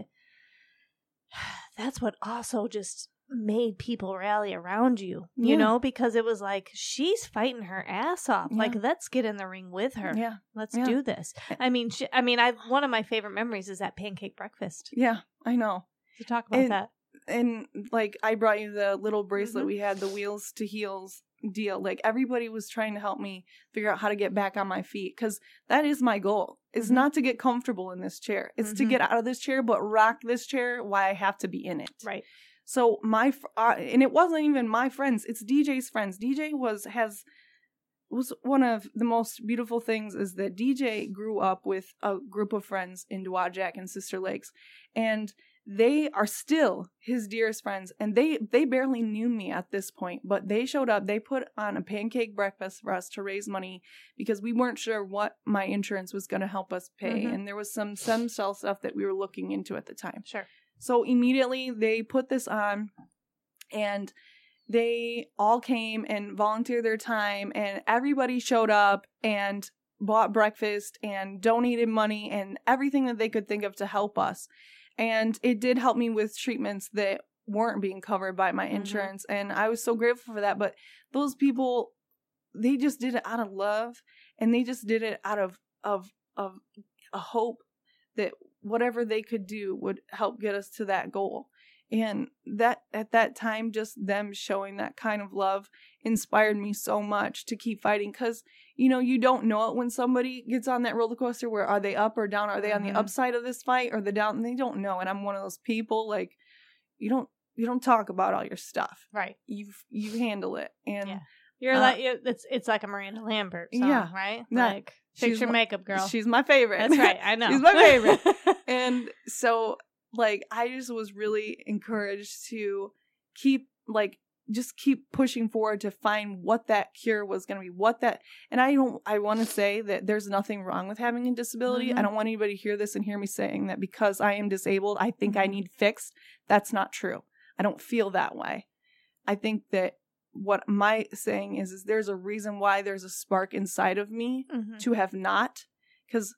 that's what also just made people rally around you, you yeah. know, because it was like, she's fighting her ass off. Yeah. Like, let's get in the ring with her. Yeah. Let's yeah. do this. I mean, she, I mean, I one of my favorite memories is that pancake breakfast. Yeah, I know. To talk about and, that. And like, I brought you the little bracelet mm-hmm. we had, the Wheels to Heels deal. Like, everybody was trying to help me figure out how to get back on my feet, because that is my goal. It's mm-hmm. not to get comfortable in this chair. It's mm-hmm. to get out of this chair, but rock this chair while I have to be in it. Right. So my, uh, and it wasn't even my friends, it's D J's friends. D J was, has, was one of the most beautiful things is that D J grew up with a group of friends in Dowagiac and Sister Lakes. And they are still his dearest friends, and they they barely knew me at this point, but they showed up. They put on a pancake breakfast for us to raise money because we weren't sure what my insurance was going to help us pay, Mhm. and there was some stem cell stuff that we were looking into at the time. Sure. So immediately they put this on, and they all came and volunteered their time, and everybody showed up and bought breakfast and donated money and everything that they could think of to help us. And it did help me with treatments that weren't being covered by my insurance. Mm-hmm. And I was so grateful for that. But those people, they just did it out of love, and they just did it out of, of, of a hope that whatever they could do would help get us to that goal. And that at that time, just them showing that kind of love inspired me so much to keep fighting. Because, you know, you don't know it when somebody gets on that roller coaster. Where are they up or down? Are they on the Mhm. upside of this fight or the down? And they don't know. And I'm one of those people, like, you don't you don't talk about all your stuff. Right. You you handle it. And Yeah. You're uh, like you- it's it's like a Miranda Lambert song, yeah. right? That- Like fix she's your my- makeup, girl. she's my favorite. That's right. I know. She's my favorite. And so, like, I just was really encouraged to keep, like, just keep pushing forward to find what that cure was going to be, what that, and I don't, I want to say that there's nothing wrong with having a disability. Mhm. I don't want anybody to hear this and hear me saying that because I am disabled, I think I need fixed. That's not true. I don't feel that way. I think that what my saying is, is there's a reason why there's a spark inside of me Mhm. to have not, because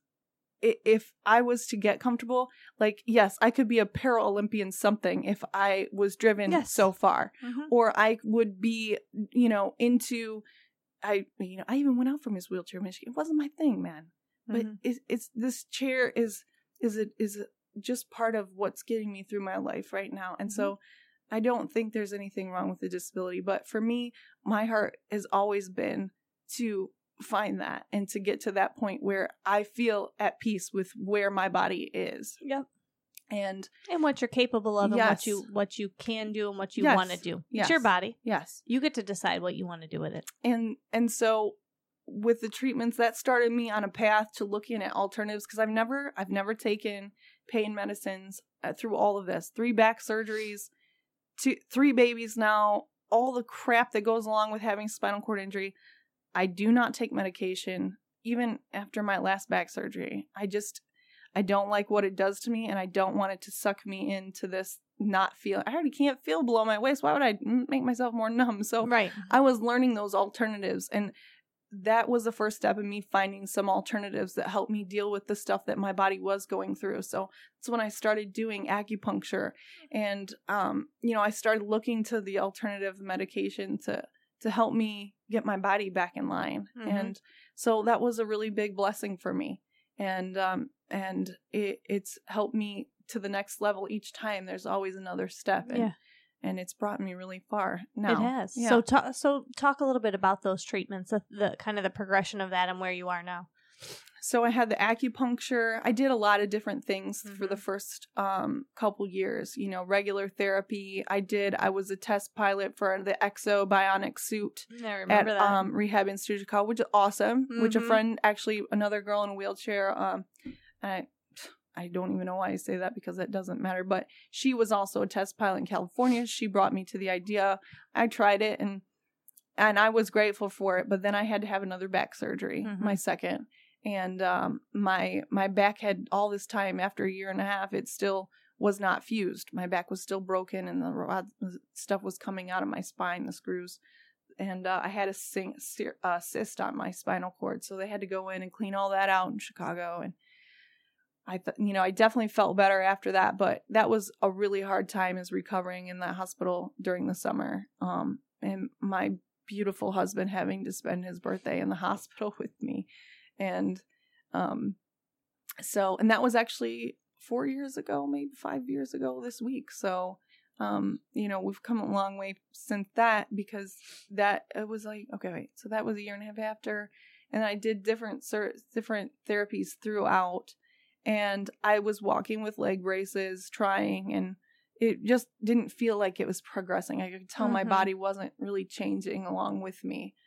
if I was to get comfortable, like, yes, I could be a Paralympian something if I was driven Yes. so far, Mhm. or I would be, you know, into, I, you know, I even went out from his wheelchair, Michigan. It wasn't my thing, man. But Mhm. it's, it's, this chair is, is it, is it just part of what's getting me through my life right now. And so I don't think there's anything wrong with the disability, but for me, my heart has always been to find that and to get to that point where I feel at peace with where my body is. Yep. And And what you're capable of, and Yes. what you what you can do, and what you Yes. want to do. Yes. It's your body. yes. You get to decide what you want to do with it. And and so with the treatments, that started me on a path to looking at alternatives, because I've never I've never taken pain medicines uh, through all of this. Three back surgeries, two three babies now, all the crap that goes along with having spinal cord injury. I do not take medication, even after my last back surgery. I just, I don't like what it does to me, and I don't want it to suck me into this not feel. I already can't feel below my waist. Why would I make myself more numb? So Right. I was learning those alternatives, and that was the first step in me finding some alternatives that helped me deal with the stuff that my body was going through. So that's when I started doing acupuncture, and, um, you know, I started looking to the alternative medication to to help me get my body back in line. Mhm. And so that was a really big blessing for me. And, um, and it, it's helped me to the next level each time. There's always another step. And, Yeah. and it's brought me really far now. It has. Yeah. So talk so talk a little bit about those treatments, the, the kind of the progression of that and where you are now. So I had the acupuncture. I did a lot of different things for the Mhm. first um, couple years, you know, regular therapy. I did, I was a test pilot for the Exo Bionic Suit I at remember that. um, Rehab Institute of Chicago, which is awesome, which a Mhm. friend, actually another girl in a wheelchair, um, I, I don't even know why I say that because that doesn't matter, but she was also a test pilot in California. She brought me to the idea. I tried it, and and I was grateful for it, but then I had to have another back surgery, Mhm. my second. And um, my my back had, all this time, after a year and a half, it still was not fused. My back was still broken, and the rod stuff was coming out of my spine, the screws. And uh, I had a sing, uh, cyst on my spinal cord, so they had to go in and clean all that out in Chicago. And I, th- you know, I definitely felt better after that, but that was a really hard time, is recovering in that hospital during the summer. Um, and my beautiful husband having to spend his birthday in the hospital with me. And um, so, and that was actually four years ago, maybe five years ago this week. So, um, you know, we've come a long way since that, because that, it was like, okay, wait, so that was a year and a half after. And I did different, different therapies throughout. And I was walking with leg braces, trying, and it just didn't feel like it was progressing. I could tell my Mhm. body wasn't really changing along with me.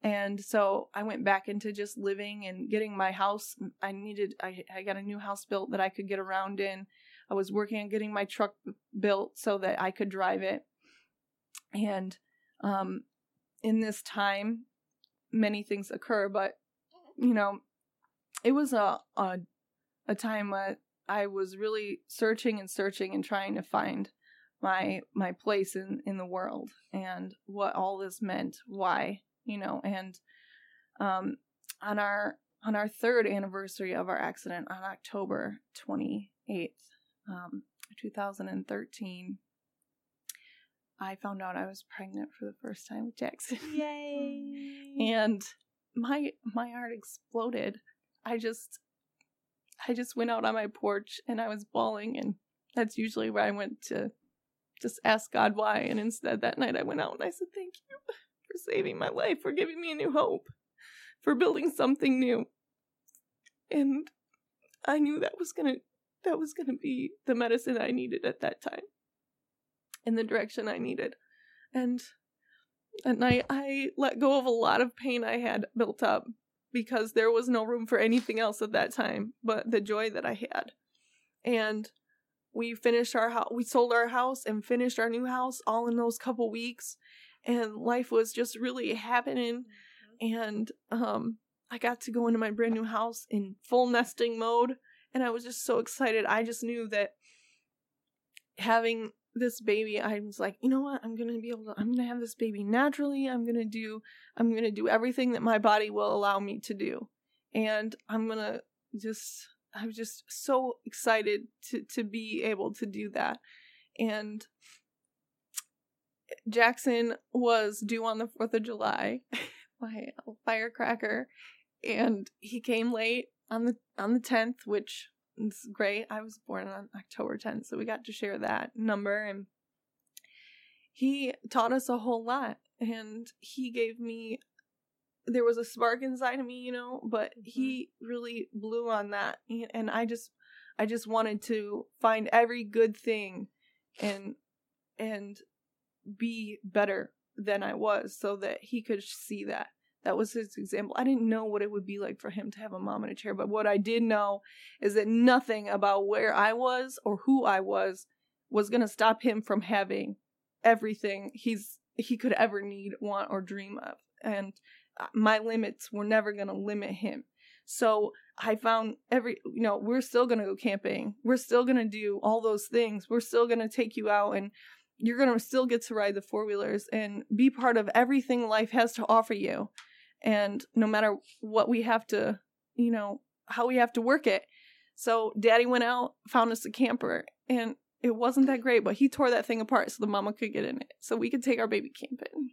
And so I went back into just living and getting my house. I needed, I, I got a new house built that I could get around in. I was working on getting my truck built so that I could drive it. And um, in this time, many things occur, but, you know, it was a, a, a time where I was really searching and searching and trying to find my, my place in, in the world and what all this meant, why. You know, and um, on our on our third anniversary of our accident on October twenty-eighth, um, two thousand thirteen, I found out I was pregnant for the first time with Jackson. Yay! And my my heart exploded. I just I just went out on my porch and I was bawling, and that's usually where I went to just ask God why. And instead that night I went out and I said, "Thank you for saving my life, for giving me a new hope, for building something new." And I knew that was gonna that was gonna be the medicine I needed at that time, in the direction I needed. And at night I let go of a lot of pain I had built up because there was no room for anything else at that time but the joy that I had. And we finished our house, we sold our house and finished our new house all in those couple weeks. And life was just really happening. Mm-hmm. And um, I got to go into my brand new house in full nesting mode. And I was just so excited. I just knew that having this baby, I was like, you know what? I'm going to be able to, I'm going to have this baby naturally. I'm going to do, I'm going to do everything that my body will allow me to do. And I'm going to just, I was just so excited to, to be able to do that. And Jackson was due on the fourth of July, my firecracker, and he came late on the on the tenth, which is great. I was born on October tenth, so we got to share that number, and he taught us a whole lot, and he gave me, there was a spark inside of me, you know, but mm-hmm. he really blew on that, and I just, I just wanted to find every good thing and, and be better than I was so that he could see that. That was his example. I didn't know what it would be like for him to have a mom in a chair, but what I did know is that nothing about where I was or who I was was going to stop him from having everything he's he could ever need, want, or dream of. And my limits were never going to limit him. So I found every, you know, we're still going to go camping. We're still going to do all those things. We're still going to take you out, and you're going to still get to ride the four-wheelers and be part of everything life has to offer you. And no matter what we have to, you know, how we have to work it. So Daddy went out, found us a camper, and it wasn't that great, but he tore that thing apart so the mama could get in it, so we could take our baby camping.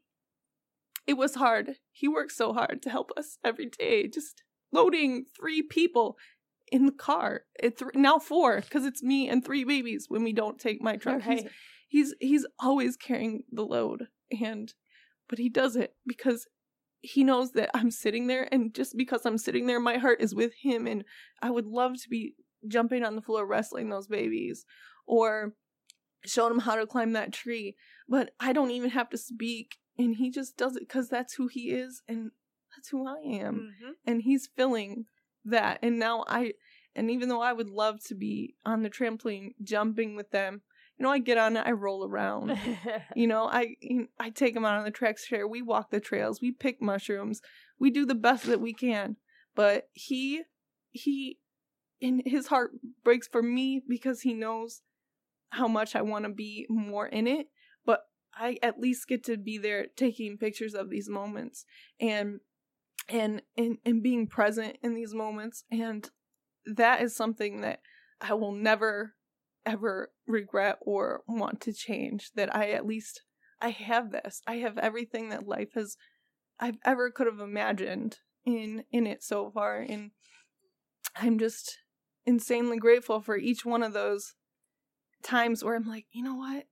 It was hard. He worked so hard to help us every day, just loading three people in the car. It's th- now four, because it's me and three babies when we don't take my truck. Right. He's, he's he's always carrying the load, and but he does it because he knows that I'm sitting there, and just because I'm sitting there, my heart is with him, and I would love to be jumping on the floor wrestling those babies or showing them how to climb that tree, but I don't even have to speak, and he just does it because that's who he is, and that's who I am. Mm-hmm. And he's filling that, and now I, and even though I would love to be on the trampoline jumping with them, you know, I get on it, I roll around. you know, I I take them out on the track share. We walk the trails. We pick mushrooms. We do the best that we can. But he, he, in his heart breaks for me because he knows how much I want to be more in it. But I at least get to be there taking pictures of these moments and and and, and being present in these moments. And that is something that I will never ever regret or want to change, that I at least I have this. I have everything that life has I've ever could have imagined in in it so far, and I'm just insanely grateful for each one of those times where I'm like, you know what?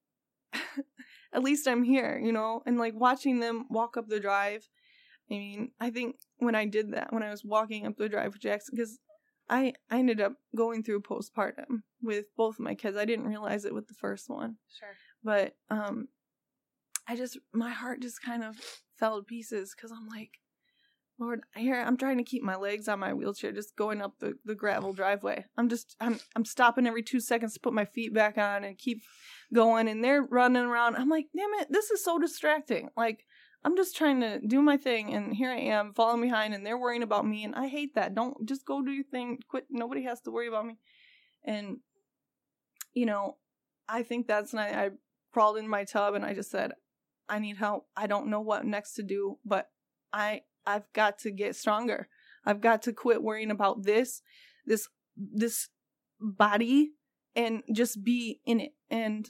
At least I'm here, you know? And like watching them walk up the drive. I mean, I think when I did that, when I was walking up the drive with Jackson, because I, I ended up going through postpartum with both of my kids. I didn't realize it with the first one. Sure. But um, I just, my heart just kind of fell to pieces because I'm like, Lord, here I'm trying to keep my legs on my wheelchair, just going up the, the gravel driveway. I'm just, I'm, I'm stopping every two seconds to put my feet back on and keep going. And they're running around. I'm like, damn it, this is so distracting. Like, I'm just trying to do my thing. And here I am falling behind and they're worrying about me. And I hate that. Don't just go do your thing. Quit. Nobody has to worry about me. And, you know, I think that's when I, I crawled in my tub and I just said, I need help. I don't know what next to do, but I, I've got to get stronger. I've got to quit worrying about this, this, this body and just be in it. And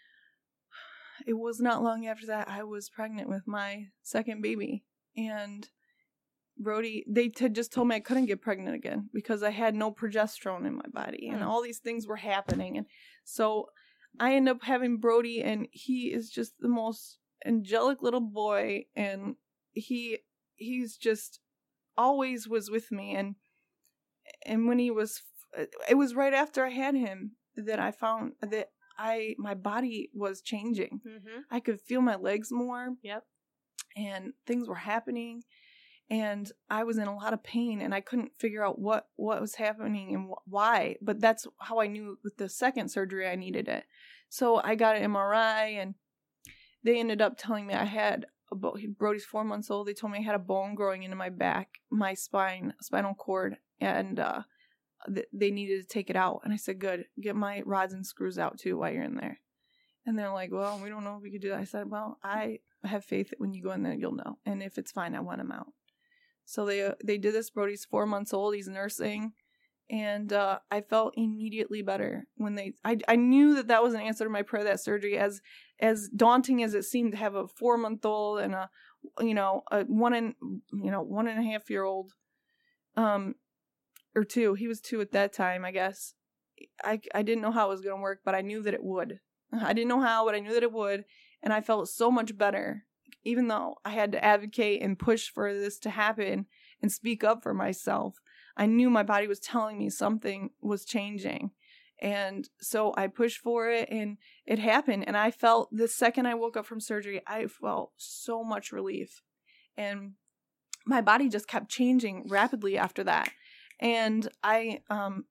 it was not long after that I was pregnant with my second baby. And Brody, they had just told me I couldn't get pregnant again because I had no progesterone in my body and all these things were happening. And so I ended up having Brody, and he is just the most angelic little boy. And he, he's just always was with me. And, and when he was, it was right after I had him that I found that I, my body was changing. Mm-hmm. I could feel my legs more. Yep. And things were happening. And I was in a lot of pain, and I couldn't figure out what, what was happening and wh- why. But that's how I knew with the second surgery I needed it. So I got an M R I, and they ended up telling me I had, a bo- Brody's four months old. They told me I had a bone growing into my back, my spine, spinal cord, and uh, th- they needed to take it out. And I said, good, get my rods and screws out too while you're in there. And they're like, well, we don't know if we could do that. I said, well, I have faith that when you go in there, you'll know. And if it's fine, I want him out. So they uh, they did this. Brody's four months old. He's nursing. And uh, I felt immediately better when they, I, I knew that that was an answer to my prayer, that surgery, as, as daunting as it seemed to have a four month old and a, you know, a one and, you know, one and a half year old, um, or two. He was two at that time, I guess. I, I didn't know how it was going to work, but I knew that it would. I didn't know how, but I knew that it would. And I felt so much better, even though I had to advocate and push for this to happen and speak up for myself. I knew my body was telling me something was changing. And so I pushed for it, and it happened. And I felt, the second I woke up from surgery, I felt so much relief. And my body just kept changing rapidly after that. And I, um,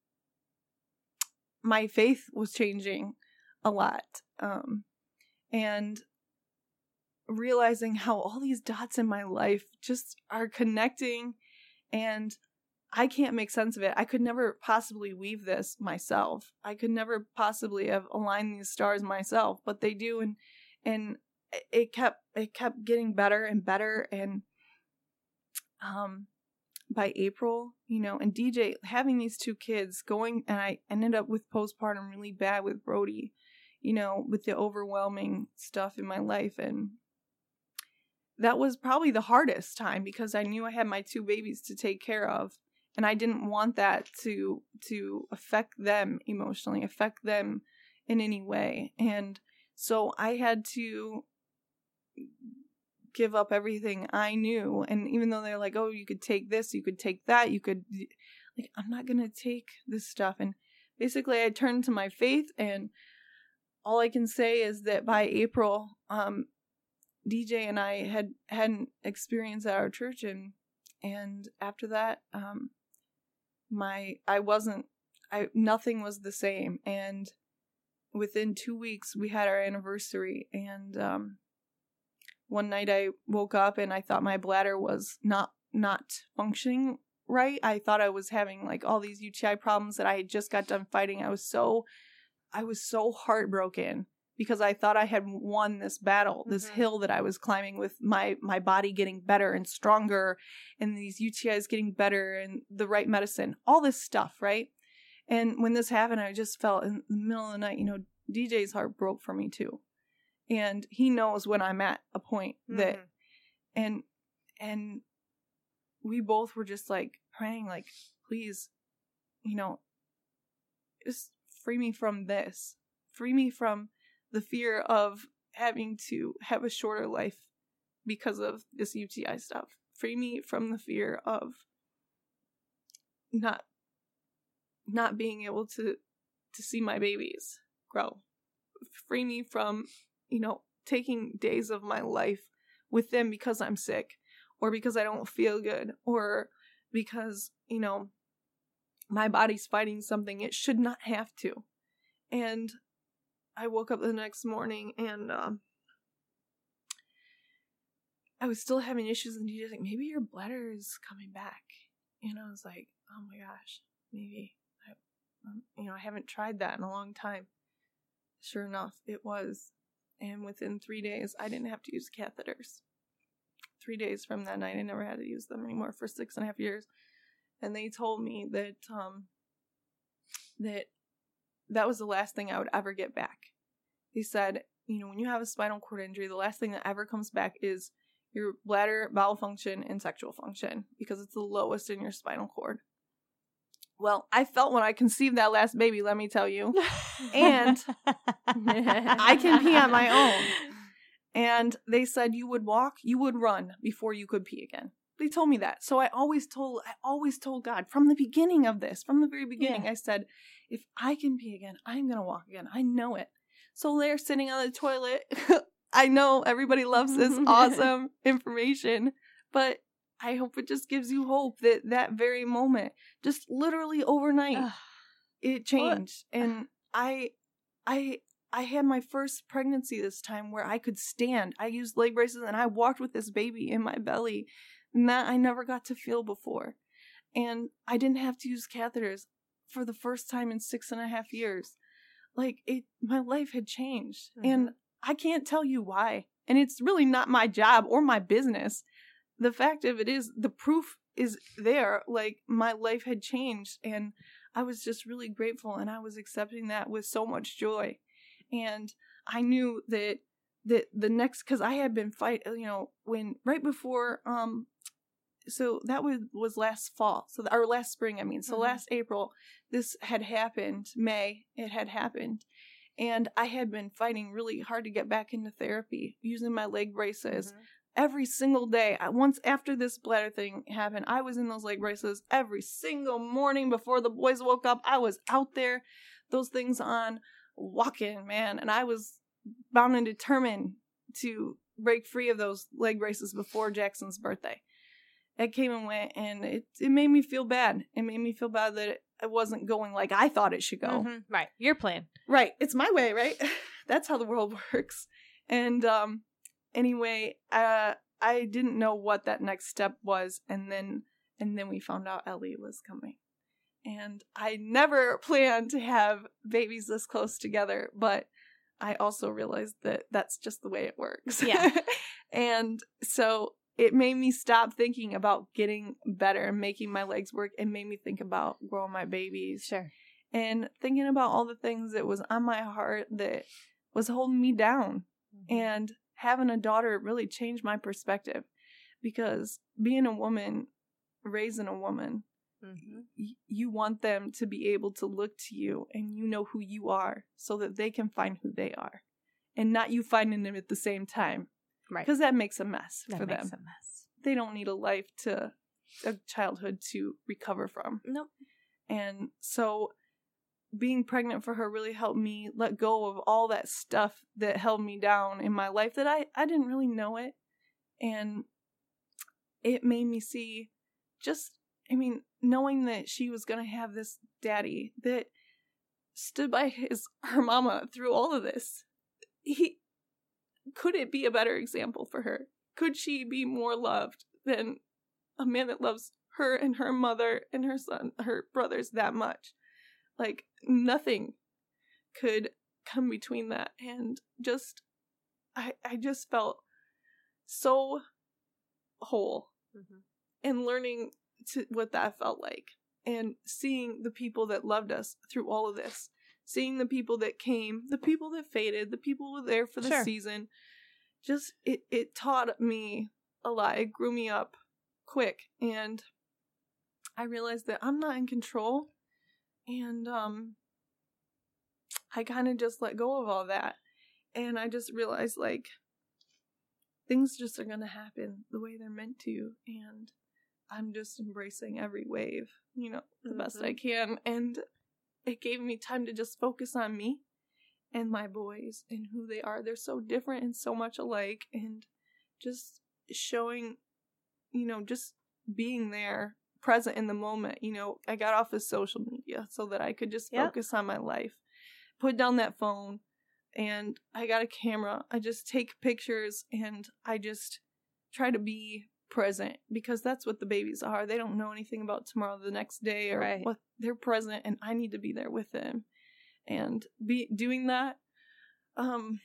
my faith was changing a lot. Um, and realizing how all these dots in my life just are connecting, and I can't make sense of it. I could never possibly weave this myself. I could never possibly have aligned these stars myself, but they do. And, and it kept, it kept getting better and better. And, um, by April, you know, and D J having these two kids going, and I ended up with postpartum really bad with Brody, you know, with the overwhelming stuff in my life. And that was probably the hardest time because I knew I had my two babies to take care of. And I didn't want that to to affect them emotionally, affect them in any way. And so I had to give up everything I knew. And even though they're like, oh, you could take this, you could take that, you could, like, I'm not going to take this stuff. And basically I turned to my faith, and all I can say is that by April, um, D J and I had had an experience at our church, and and after that, um, my I wasn't I nothing was the same. And within two weeks, we had our anniversary. And um, one night I woke up and I thought my bladder was not not functioning right. I thought I was having like all these U T I problems that I had just got done fighting. I was so I was so heartbroken, because I thought I had won this battle, this mm-hmm. hill that I was climbing, with my, my body getting better and stronger, and these U T Is getting better, and the right medicine, all this stuff, right? And when this happened, I just felt in the middle of the night, you know, D J's heart broke for me too. And he knows when I'm at a point that, mm-hmm. and, and we both were just like praying, like, please, you know, just free me from this, free me from the fear of having to have a shorter life because of this U T I stuff. Free me from the fear of not not being able to to see my babies grow. Free me from, you know, taking days of my life with them because I'm sick, or because I don't feel good, or because, you know, my body's fighting something. It should not have to. And I woke up the next morning and um, I was still having issues, and D J's like, maybe your bladder is coming back. And I was like, oh my gosh, maybe. I, um, you know, I haven't tried that in a long time. Sure enough, it was. And within three days, I didn't have to use catheters. Three days from that night, I never had to use them anymore for six and a half years. And they told me that um, that that was the last thing I would ever get back. They said, you know, when you have a spinal cord injury, the last thing that ever comes back is your bladder, bowel function, and sexual function, because it's the lowest in your spinal cord. Well, I felt when I conceived that last baby, let me tell you. And I can pee on my own. And they said you would walk, you would run before you could pee again. They told me that. So I always told, I always told God from the beginning of this, from the very beginning, yeah. I said, if I can pee again, I'm going to walk again. I know it. So they're sitting on the toilet. I know everybody loves this awesome information, but I hope it just gives you hope that that very moment, just literally overnight, it changed. What? And I, I, I had my first pregnancy this time where I could stand. I used leg braces and I walked with this baby in my belly, and that I never got to feel before. And I didn't have to use catheters for the first time in six and a half years. Like, it, my life had changed. Mm-hmm. And I can't tell you why. And it's really not my job or my business. The fact of it is, the proof is there. Like, my life had changed, and I was just really grateful, and I was accepting that with so much joy. And I knew that that the next, because I had been fight, you know, when right before, um, so that was was last fall, so the, or last spring, I mean, so mm-hmm. last April, this had happened. May it had happened. And I had been fighting really hard to get back into therapy, using my leg braces. Mm-hmm. Every single day. I, once after this bladder thing happened, I was in those leg braces every single morning before the boys woke up. I was out there, those things on, walking, man. And I was bound and determined to break free of those leg braces before Jackson's birthday. It came and went, and it, it made me feel bad. It made me feel bad that it, it wasn't going like I thought it should go. Mm-hmm. Right. Your plan. Right. It's my way, right? That's how the world works. And, um, Anyway, uh, I didn't know what that next step was, and then and then we found out Ellie was coming. And I never planned to have babies this close together, but I also realized that that's just the way it works. Yeah. And so it made me stop thinking about getting better and making my legs work. It made me think about growing my babies. Sure. And thinking about all the things that was on my heart that was holding me down. Mm-hmm. And having a daughter really changed my perspective, because being a woman, raising a woman, mm-hmm. y- you want them to be able to look to you and you know who you are, so that they can find who they are, and not you finding them at the same time. Right. Because that makes a mess that for makes them. A mess. They don't need a life to, a childhood to recover from. Nope. And so being pregnant for her really helped me let go of all that stuff that held me down in my life that I, I didn't really know it. And it made me see just, I mean, knowing that she was going to have this daddy that stood by his, her mama through all of this. He, could it be a better example for her? Could she be more loved than a man that loves her and her mother and her son, her brothers that much? Like, nothing could come between that. And just, I, I just felt so whole. Mm-hmm. And learning to what that felt like. And seeing the people that loved us through all of this. Seeing the people that came, the people that faded, the people who were there for the sure. season. Just, it, it taught me a lot. It grew me up quick. And I realized that I'm not in control. And um, I kind of just let go of all that. And I just realized, like, things just are going to happen the way they're meant to. And I'm just embracing every wave, you know, the mm-hmm. best I can. And it gave me time to just focus on me and my boys and who they are. They're so different and so much alike. And just showing you know, just being there, present in the moment. You know, I got off of social media so that I could just Yep. focus on my life. Put down that phone, and I got a camera. I just take pictures, and I just try to be present, because that's what the babies are. They don't know anything about tomorrow, the next day, or Right. what. They're present, and I need to be there with them. And be doing that, um,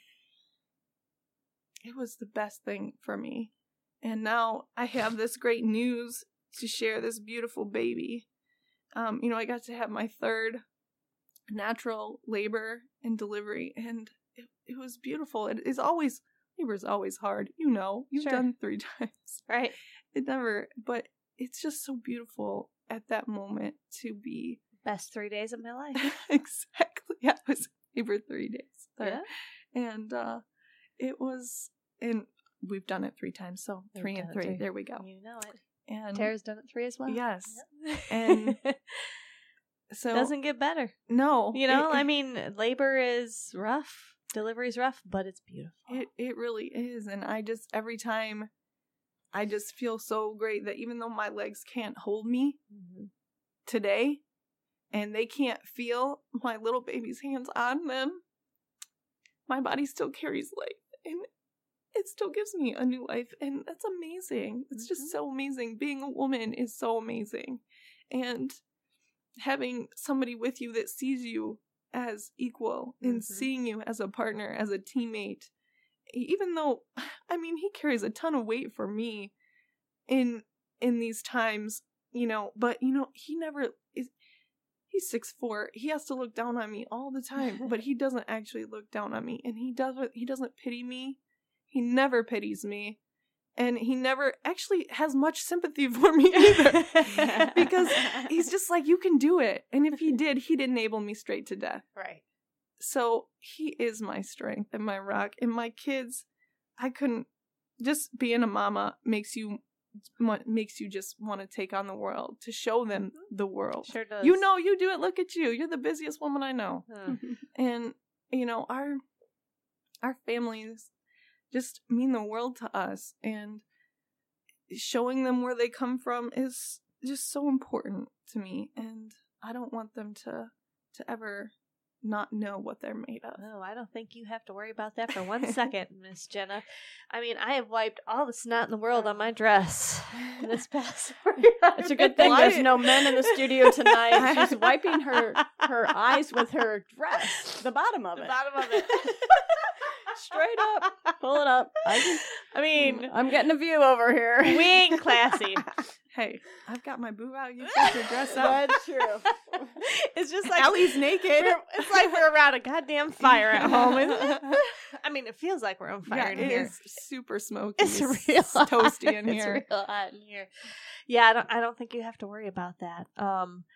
it was the best thing for me. And now I have this great news to share, this beautiful baby. Um, you know, I got to have my third natural labor and delivery, and it, it was beautiful. It is always, labor is always hard. You know, you've Sure. done three times. Right. It never, but it's just so beautiful at that moment to be. Best three days of my life. Exactly. Yeah, it was labor three days. Yeah. And uh, it was, and we've done it three times, so We've three done and it three. three. There we go. You know it. And Tara's done it three as well. yes. Yep. And so Doesn't get better. no, You know, it, I mean, labor is rough. Delivery's rough, but it's beautiful. it it really is. And I just, every time, I just feel so great that even though my legs can't hold me Mhm. today, and they can't feel my little baby's hands on them, my body still carries life, and it still gives me a new life, and that's amazing. It's just Mhm. so amazing. Being a woman is so amazing, and having somebody with you that sees you as equal and Mhm. seeing you as a partner, as a teammate, even though, I mean, he carries a ton of weight for me in in these times, you know, but, you know, he never is. He's six foot four. He has to look down on me all the time, but he doesn't actually look down on me, and he doesn't he doesn't pity me. He never pities me, and he never actually has much sympathy for me either, because he's just like, you can do it. And if he did, he'd enable me straight to death. Right. So he is my strength and my rock. And my kids, I couldn't, just being a mama makes you makes you just want to take on the world, to show them the world. Sure does. You know, you do it. Look at you. You're the busiest woman I know. Huh. And, you know, our our families just mean the world to us. And showing them where they come from is just so important to me. And I don't want them to to ever not know what they're made of. Oh, I don't think you have to worry about that for one second, Miss Jenna. I mean, I have wiped all the snot in the world on my dress this past It's a good thing Well, I there's didn't- no men in the studio tonight. She's wiping her her eyes with her dress, the bottom of the it, bottom of it. straight up. Pull it up. I, can, I mean, I'm getting a view over here. we ain't classy. Hey, I've got my boo out. You got your dress out. That's true. It's just like Ellie's naked. we're- it's like we're around a goddamn fire at home, isn't it? I mean, it feels like we're on fire Yeah, in it here. is super smoky. It's real hot. toasty in It's here. real hot in here. Yeah, I don't. I don't think you have to worry about that. Um.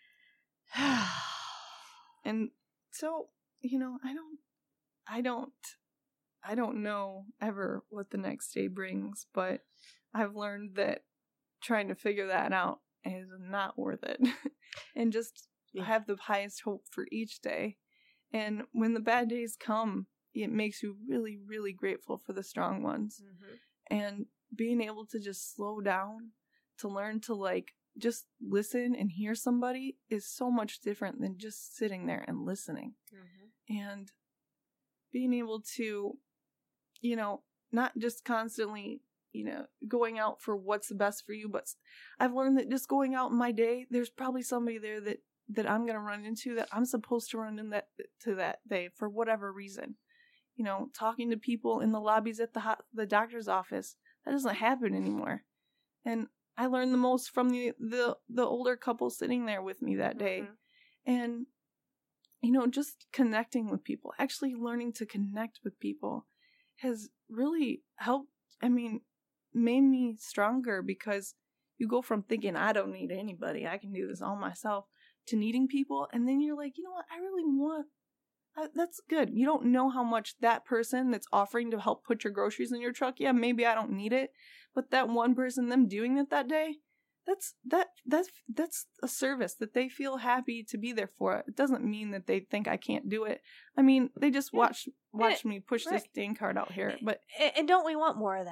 And so, you know, I don't, I don't, I don't know ever what the next day brings, but I've learned that trying to figure that out is not worth it. And just Yeah. have the highest hope for each day. And when the bad days come, it makes you really, really grateful for the strong ones. And being able to just slow down, to learn to like just listen and hear somebody is so much different than just sitting there and listening. And being able to, you know, not just constantly, you know, going out for what's the best for you, but I've learned that just going out in my day, there's probably somebody there that, that I'm going to run into that I'm supposed to run in that to that day for whatever reason. You know, talking to people in the lobbies at the ho- the doctor's office, that doesn't happen anymore. And I learned the most from the, the, the older couple sitting there with me that day. Mhm. And, you know, just connecting with people, actually learning to connect with people has really helped, I mean, made me stronger, because you go from thinking, I don't need anybody, I can do this all myself, to needing people. And then you're like, you know what, I really want, uh, that's good. You don't know how much that person that's offering to help put your groceries in your truck, yeah, maybe I don't need it, but that one person, them doing it that day, that's that that's that's a service that they feel happy to be there for. It doesn't mean that they think I can't do it. I mean, they just Yeah. watch watch And me push right. this dang cart out here. But And, and don't we want more of that?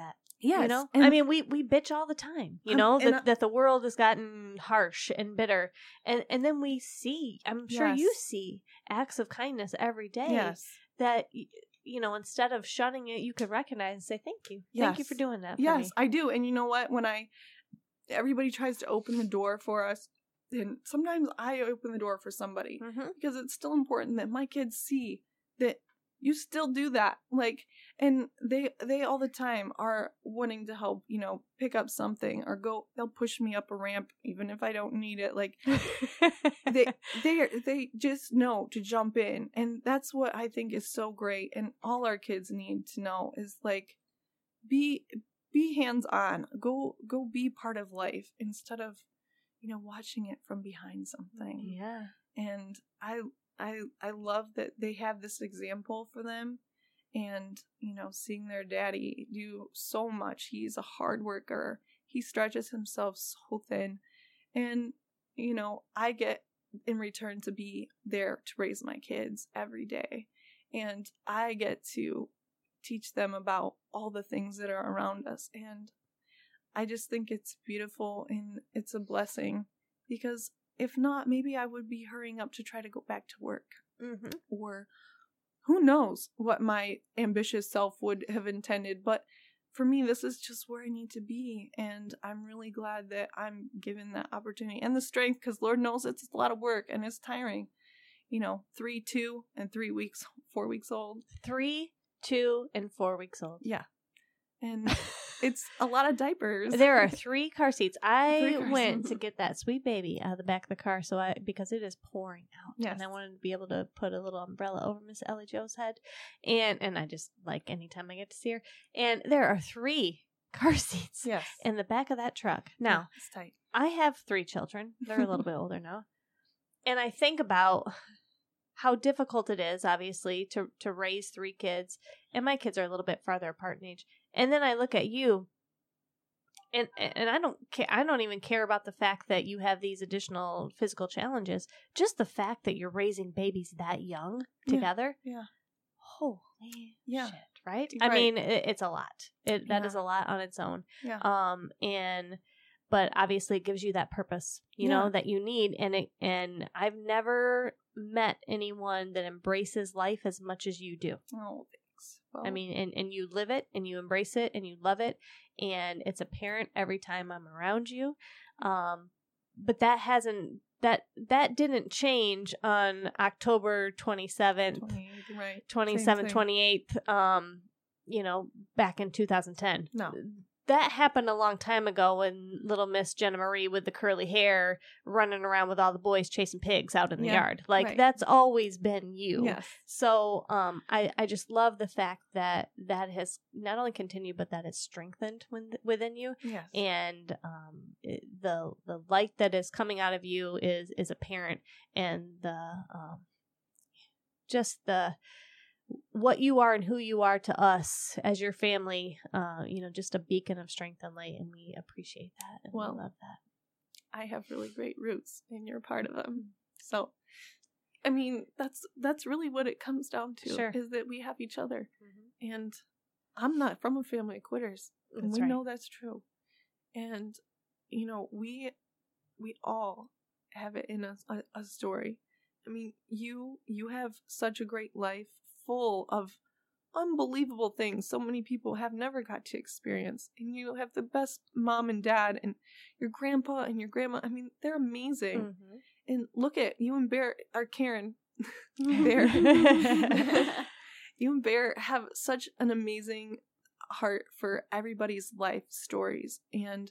Yes. You know, and- I mean, we, we bitch all the time, you Um, know, and that, I- that the world has gotten harsh and bitter. And, and then we see, I'm sure you Yes. see acts of kindness every day Yes. that, y- you know, instead of shunning it, you could recognize and say, thank you. Thank you Yes. for doing that for Yes, me. I do. And you know what? When I, everybody tries to open the door for us, and sometimes I open the door for somebody Mm-hmm. because it's still important that my kids see that you still do that. Like, and they, they all the time are wanting to help, you know, pick up something or go, they'll push me up a ramp even if I don't need it. Like, they, they, they just know to jump in. And that's what I think is so great. And all our kids need to know is like, be, be hands on, go, go be part of life instead of, you know, watching it from behind something. Yeah. And I, I, I love that they have this example for them, and, you know, seeing their daddy do so much. He's a hard worker. He stretches himself so thin. And, you know, I get in return to be there to raise my kids every day. And I get to teach them about all the things that are around us. And I just think it's beautiful and it's a blessing, because if not, maybe I would be hurrying up to try to go back to work. Mm-hmm. Or who knows what my ambitious self would have intended. But for me, this is just where I need to be. And I'm really glad that I'm given that opportunity and the strength, because Lord knows it's a lot of work and it's tiring. You know, three, two, and three weeks, four weeks old. Three, two, and four weeks old. Yeah. And it's a lot of diapers. There are three car seats. I Three car went seats. to get that sweet baby out of the back of the car, so I because it is pouring out, Yes. and I wanted to be able to put a little umbrella over Miss Ellie Jo's head, and and I just like anytime I get to see her. And there are three car seats Yes. in the back of that truck. Yeah, Now it's tight. I have three children. They're a little bit older now, and I think about how difficult it is, obviously, to to raise three kids, and my kids are a little bit farther apart in age. And then I look at you, and and I don't care. I don't even care about the fact that you have these additional physical challenges. Just the fact that you're raising babies that young Yeah, together. yeah. Holy Yeah. shit! Right? You're I right. mean, it, it's a lot. It that Yeah. is a lot on its own. Yeah. Um. And but obviously, it gives you that purpose, you Yeah. know, that you need. And it and I've never met anyone that embraces life as much as you do. Oh, thanks. Well, I mean, and, and you live it and you embrace it and you love it. And it's apparent every time I'm around you. Um, but that hasn't, that, that didn't change on October twenty-seventh, twenty-eight, right. twenty-seventh, thing. twenty-eighth, um, you know, back in two thousand ten. No. That happened a long time ago when little Miss Jenna Marie with the curly hair running around with all the boys chasing pigs out in the Yeah, yard. Like, right. that's always been you. Yes. So um, I, I just love the fact that that has not only continued, but that has strengthened within, within you. Yes. And um, it, the the light that is coming out of you is is apparent, and the um, just the what you are and who you are to us as your family, uh, you know, just a beacon of strength and light, and we appreciate that and Well, we love that. I have really great roots, and you're part of them. So, I mean, that's that's really what it comes down to, Sure. is that we have each other. And I'm not from a family of quitters, and That's we right. know that's true. And you know, we we all have it in us, a, a story. I mean, you you have such a great life, full of unbelievable things so many people have never got to experience. And you have the best mom and dad, and your grandpa and your grandma. I mean, they're amazing. Mhm. And look at you and Bear, or Karen, you and Bear. You and Bear have such an amazing heart for everybody's life stories, and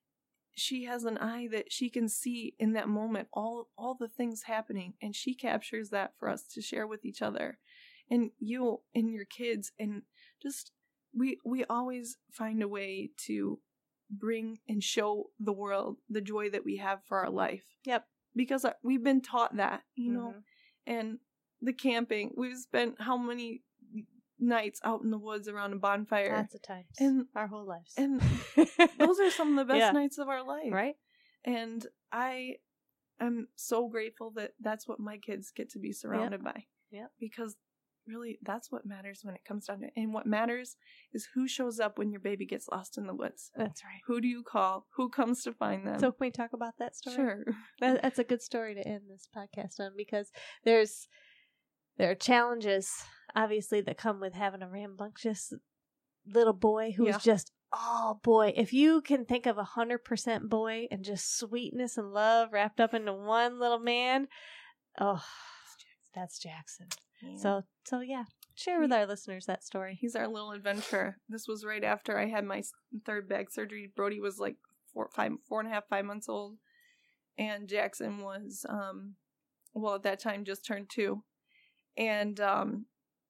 she has an eye that she can see in that moment all all the things happening, and she captures that for us to share with each other. And you and your kids, and just we we always find a way to bring and show the world the joy that we have for our life. Yep. Because we've been taught that, you know. Mhm. And the camping, we've spent how many nights out in the woods around a bonfire. Lots of times. And- our whole lives. and those are some of the best Yeah. nights of our life. right? And I am so grateful that that's what my kids get to be surrounded by. Yep. Because really, that's what matters when it comes down to it. And what matters is who shows up when your baby gets lost in the woods. That's right. Who do you call? Who comes to find them? So can we talk about that story? Sure. That, that's a good story to end this podcast on, because there's there are challenges, obviously, that come with having a rambunctious little boy who's Yeah. just all boy. If you can think of a hundred percent boy and just sweetness and love wrapped up into one little man, oh, that's Jackson. Yeah. So, so yeah, share with our listeners that story. He's our little adventurer. This was right after I had my s- third back surgery. Brody was like four, five, four and a half, five months old, and Jackson was, um, well, at that time just turned two, and um,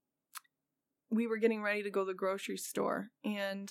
we were getting ready to go to the grocery store, and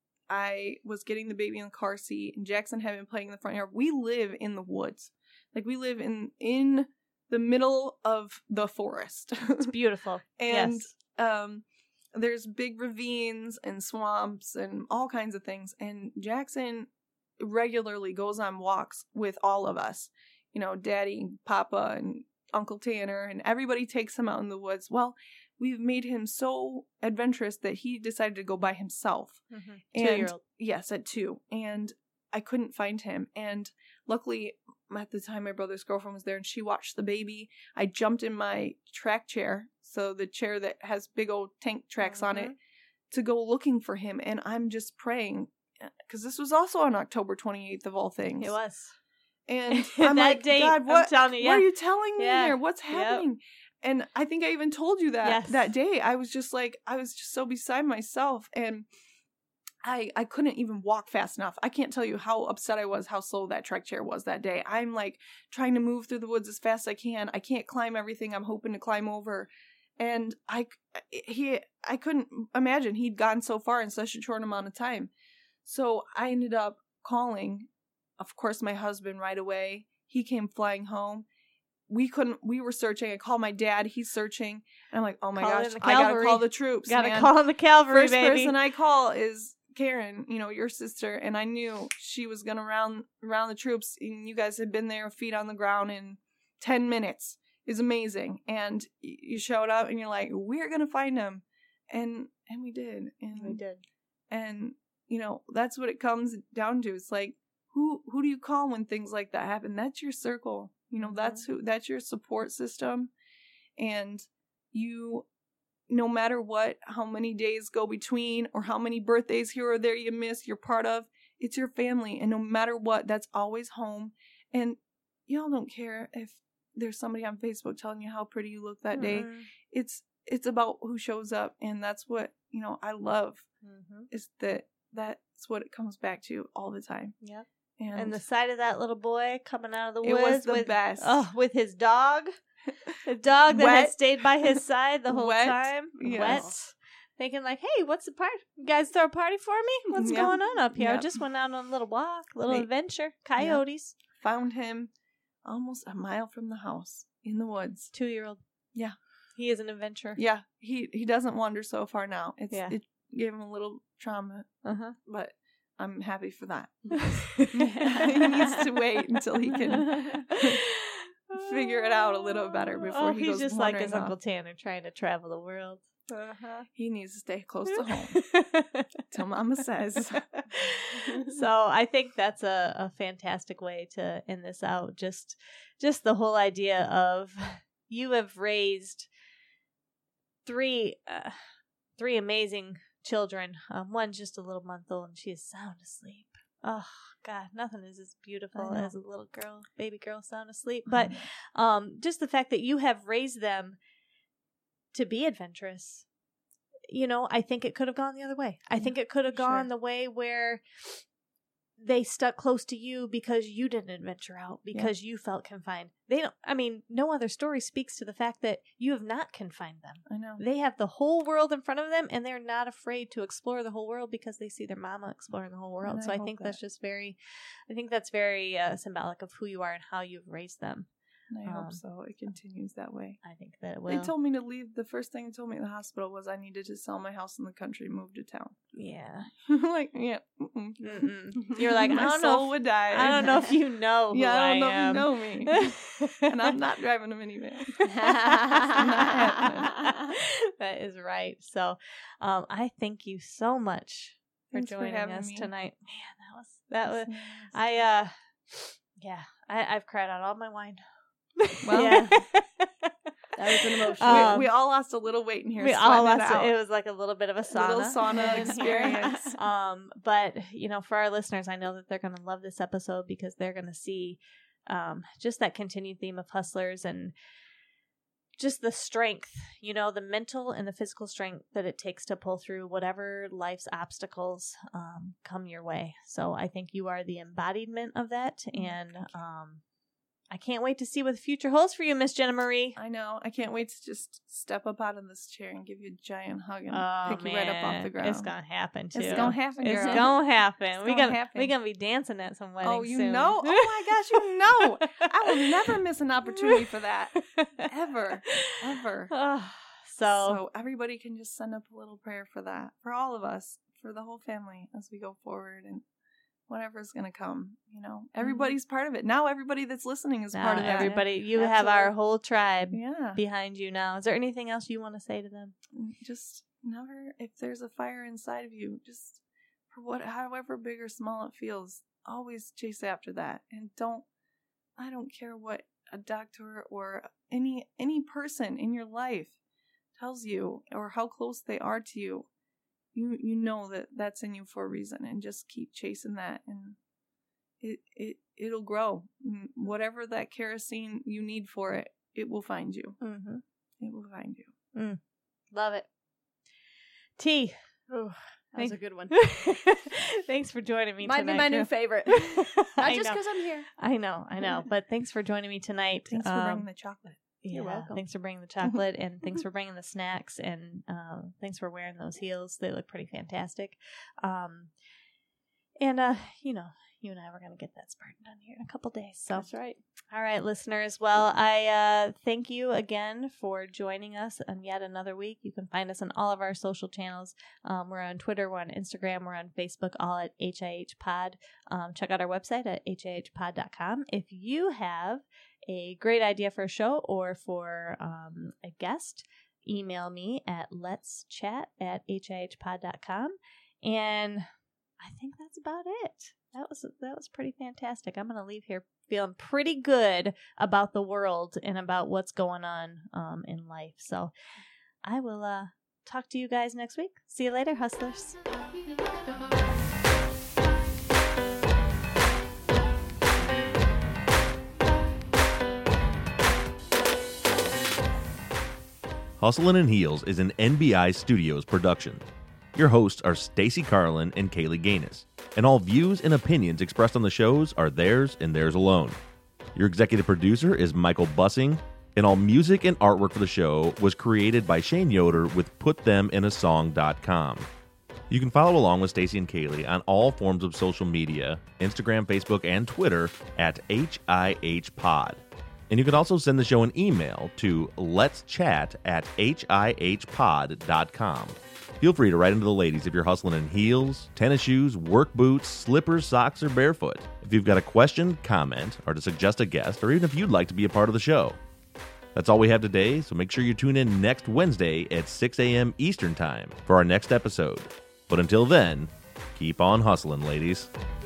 I was getting the baby in the car seat, and Jackson had been playing in the front yard. We live in the woods, like we live in in the middle of the forest. It's beautiful. and yes. um there's big ravines and swamps and all kinds of things, and Jackson regularly goes on walks with all of us, you know, Daddy and Papa and Uncle Tanner, and everybody takes him out in the woods. Well, we've made him so adventurous that he decided to go by himself. Mm-hmm. And Two-year-old. yes, at two. And I couldn't find him, and luckily at the time my brother's girlfriend was there, and she watched the baby. I jumped in my track chair, so the chair that has big old tank tracks Mm-hmm. on it, to go looking for him. And I'm just praying, because this was also on October twenty-eighth of all things. It was. And I'm That like, date, God, I'm what, telling you, what are yeah. you telling me Yeah. here? What's Yep. happening? And I think I even told you that Yes. that day. I was just like, I was just so beside myself, and I I couldn't even walk fast enough. I can't tell you how upset I was, how slow that trek chair was that day. I'm like trying to move through the woods as fast as I can. I can't climb everything I'm hoping to climb over. And I, he, I couldn't imagine he'd gone so far in such a short amount of time. So I ended up calling, of course, my husband right away. He came flying home. We couldn't, we were searching. I called my dad. He's searching. And I'm like, oh my Call in gosh, the I gotta cavalry. call the troops. Gotta man. call in the cavalry, First baby. person I call is Karen, you know, your sister. And I knew she was going to round, round the troops. And you guys had been there, feet on the ground in ten minutes. Is amazing. And you showed up and you're like, we're going to find him. And, and we did. And we did. And, you know, that's what it comes down to. It's like, who, who do you call when things like that happen? That's your circle. You know, Mm-hmm. that's who, that's your support system. And you, no matter what, how many days go between or how many birthdays here or there you miss, you're part of, it's your family. And no matter what, that's always home. And y'all don't care if there's somebody on Facebook telling you how pretty you look that day. Mhm. It's it's about who shows up, and that's what, you know, I love, Mhm. is that that's what it comes back to all the time. Yep. And, And the sight of that little boy coming out of the it woods was the with, best. oh, with his dog, the dog that had Wet. stayed by his side the whole Wet. time, Yes. wet, thinking like, "Hey, what's the party? You guys throw a party for me? What's Yeah. going on up here? I Yep. just went out on a little walk, little They- adventure. Coyotes, Found him almost a mile from the house in the woods. two year old. Yeah. He is an adventurer. Yeah, he he doesn't wander so far now. It's Yeah. it gave him a little trauma, Uh huh. but I'm happy for that. He needs to wait until he can figure it out a little better before oh, he he's goes just like his wandering Uncle off. Tanner trying to travel the world. Uh-huh. He needs to stay close to home till Mama says. So I think that's a, a fantastic way to end this out. Just just the whole idea of you have raised three uh, three amazing children. Um, one's just a little month old and she is sound asleep. Oh God, nothing is as beautiful I know. as a little girl, baby girl sound asleep. But um, just the fact that you have raised them to be adventurous, you know, I think it could have gone the other way. I Yeah, think it could have for gone sure. the way where they stuck close to you because you didn't venture out, because you felt confined. They don't, I mean, no other story speaks to the fact that you have not confined them. I know. They have the whole world in front of them, and they're not afraid to explore the whole world because they see their mama exploring the whole world. And so I I hope think that- that's just very, I think that's very uh, symbolic of who you are and how you've raised them. And I Um, hope so. It continues that way. I think that it will. They told me to leave. The first thing they told me in the hospital was I needed to sell my house in the country, move to town. yeah. like, yeah. Mm-mm. Mm-mm. You're like, I my don't soul know. If, would die. I don't know if you know. Who yeah, I don't know am. if you know me. And I'm not driving a minivan. That is right. So, um, I thank you so much for Thanks for joining having us me. tonight. Man, that was that was. Nice. I uh, yeah, I I've cried out all my wine. Well, Yeah. That was an emotion. Um, we, we all lost a little weight in here. we all sweating lost it out. it. It was like a little bit of a sauna. Little sauna in here. experience. um, but you know, for our listeners, I know that they're going to love this episode because they're going to see um, just that continued theme of hustlers and just the strength, you know, the mental and the physical strength that it takes to pull through whatever life's obstacles um, come your way. So I think you are the embodiment of that, and um, I can't wait to see what the future holds for you, Miss Jenna Marie. I know. I can't wait to just step up out of this chair and give you a giant hug and Oh, pick you right up off man. the ground. It's gonna happen too. It's gonna happen, It's girl. gonna happen. It's we gonna gonna happen. we gonna be dancing at some weddings. Oh, you soon. know? Oh my gosh, you know! I will never miss an opportunity for that. Ever. Ever. Oh, So, so, everybody can just send up a little prayer for that. For all of us. For the whole family as we go forward and whatever's going to come. You know, everybody's part of it. Now everybody that's listening is now part of that. everybody, you have our Absolutely. whole tribe Yeah. behind you now. Is there anything else you want to say to them? Just never, if there's a fire inside of you, just for what, however big or small it feels, always chase after that. And don't, I don't care what a doctor or any any person in your life tells you or how close they are to you. You you know that that's in you for a reason, and just keep chasing that, and it it it'll grow. Whatever that kerosene you need for it, it will find you. Mm-hmm. It will find you. Mm. Love it. T. Ooh, that was a good one. Thanks for joining me Might tonight. be my new too. favorite. I Not just know. because I'm here. I know, I know. But thanks for joining me tonight. Thanks for Um, bringing the chocolate. Yeah, welcome. thanks for bringing the chocolate, and thanks for bringing the snacks, and uh, thanks for wearing those heels. They look pretty fantastic. Um, and, uh, you know, you and I were going to get that Spartan done here in a couple days. So, That's right. all right, listeners. Well, I uh, thank you again for joining us on yet another week. You can find us on all of our social channels. Um, we're on Twitter, we're on Instagram, we're on Facebook, all at H I H Pod. Um, check out our website at H I H pod dot com. If you have a great idea for a show or for um, a guest, email me at let's chat at H I H pod dot com. And I think that's about it. That was that was pretty fantastic. I'm going to leave here feeling pretty good about the world and about what's going on um, in life. So I will uh, talk to you guys next week. See you later, hustlers. Hustlin' and Heels is an N B I Studios production. Your hosts are Stacy Carlin and Kaylee Gaines, and all views and opinions expressed on the shows are theirs and theirs alone. Your executive producer is Michael Bussing, and all music and artwork for the show was created by Shane Yoder with put them in a song dot com. You can follow along with Stacy and Kaylee on all forms of social media, Instagram, Facebook, and Twitter at H I H Pod. And you can also send the show an email to let's chat at H I H pod dot com. Feel free to write into the ladies if you're hustling in heels, tennis shoes, work boots, slippers, socks, or barefoot. If you've got a question, comment, or to suggest a guest, or even if you'd like to be a part of the show. That's all we have today, so make sure you tune in next Wednesday at six a.m. Eastern Time for our next episode. But until then, keep on hustling, ladies.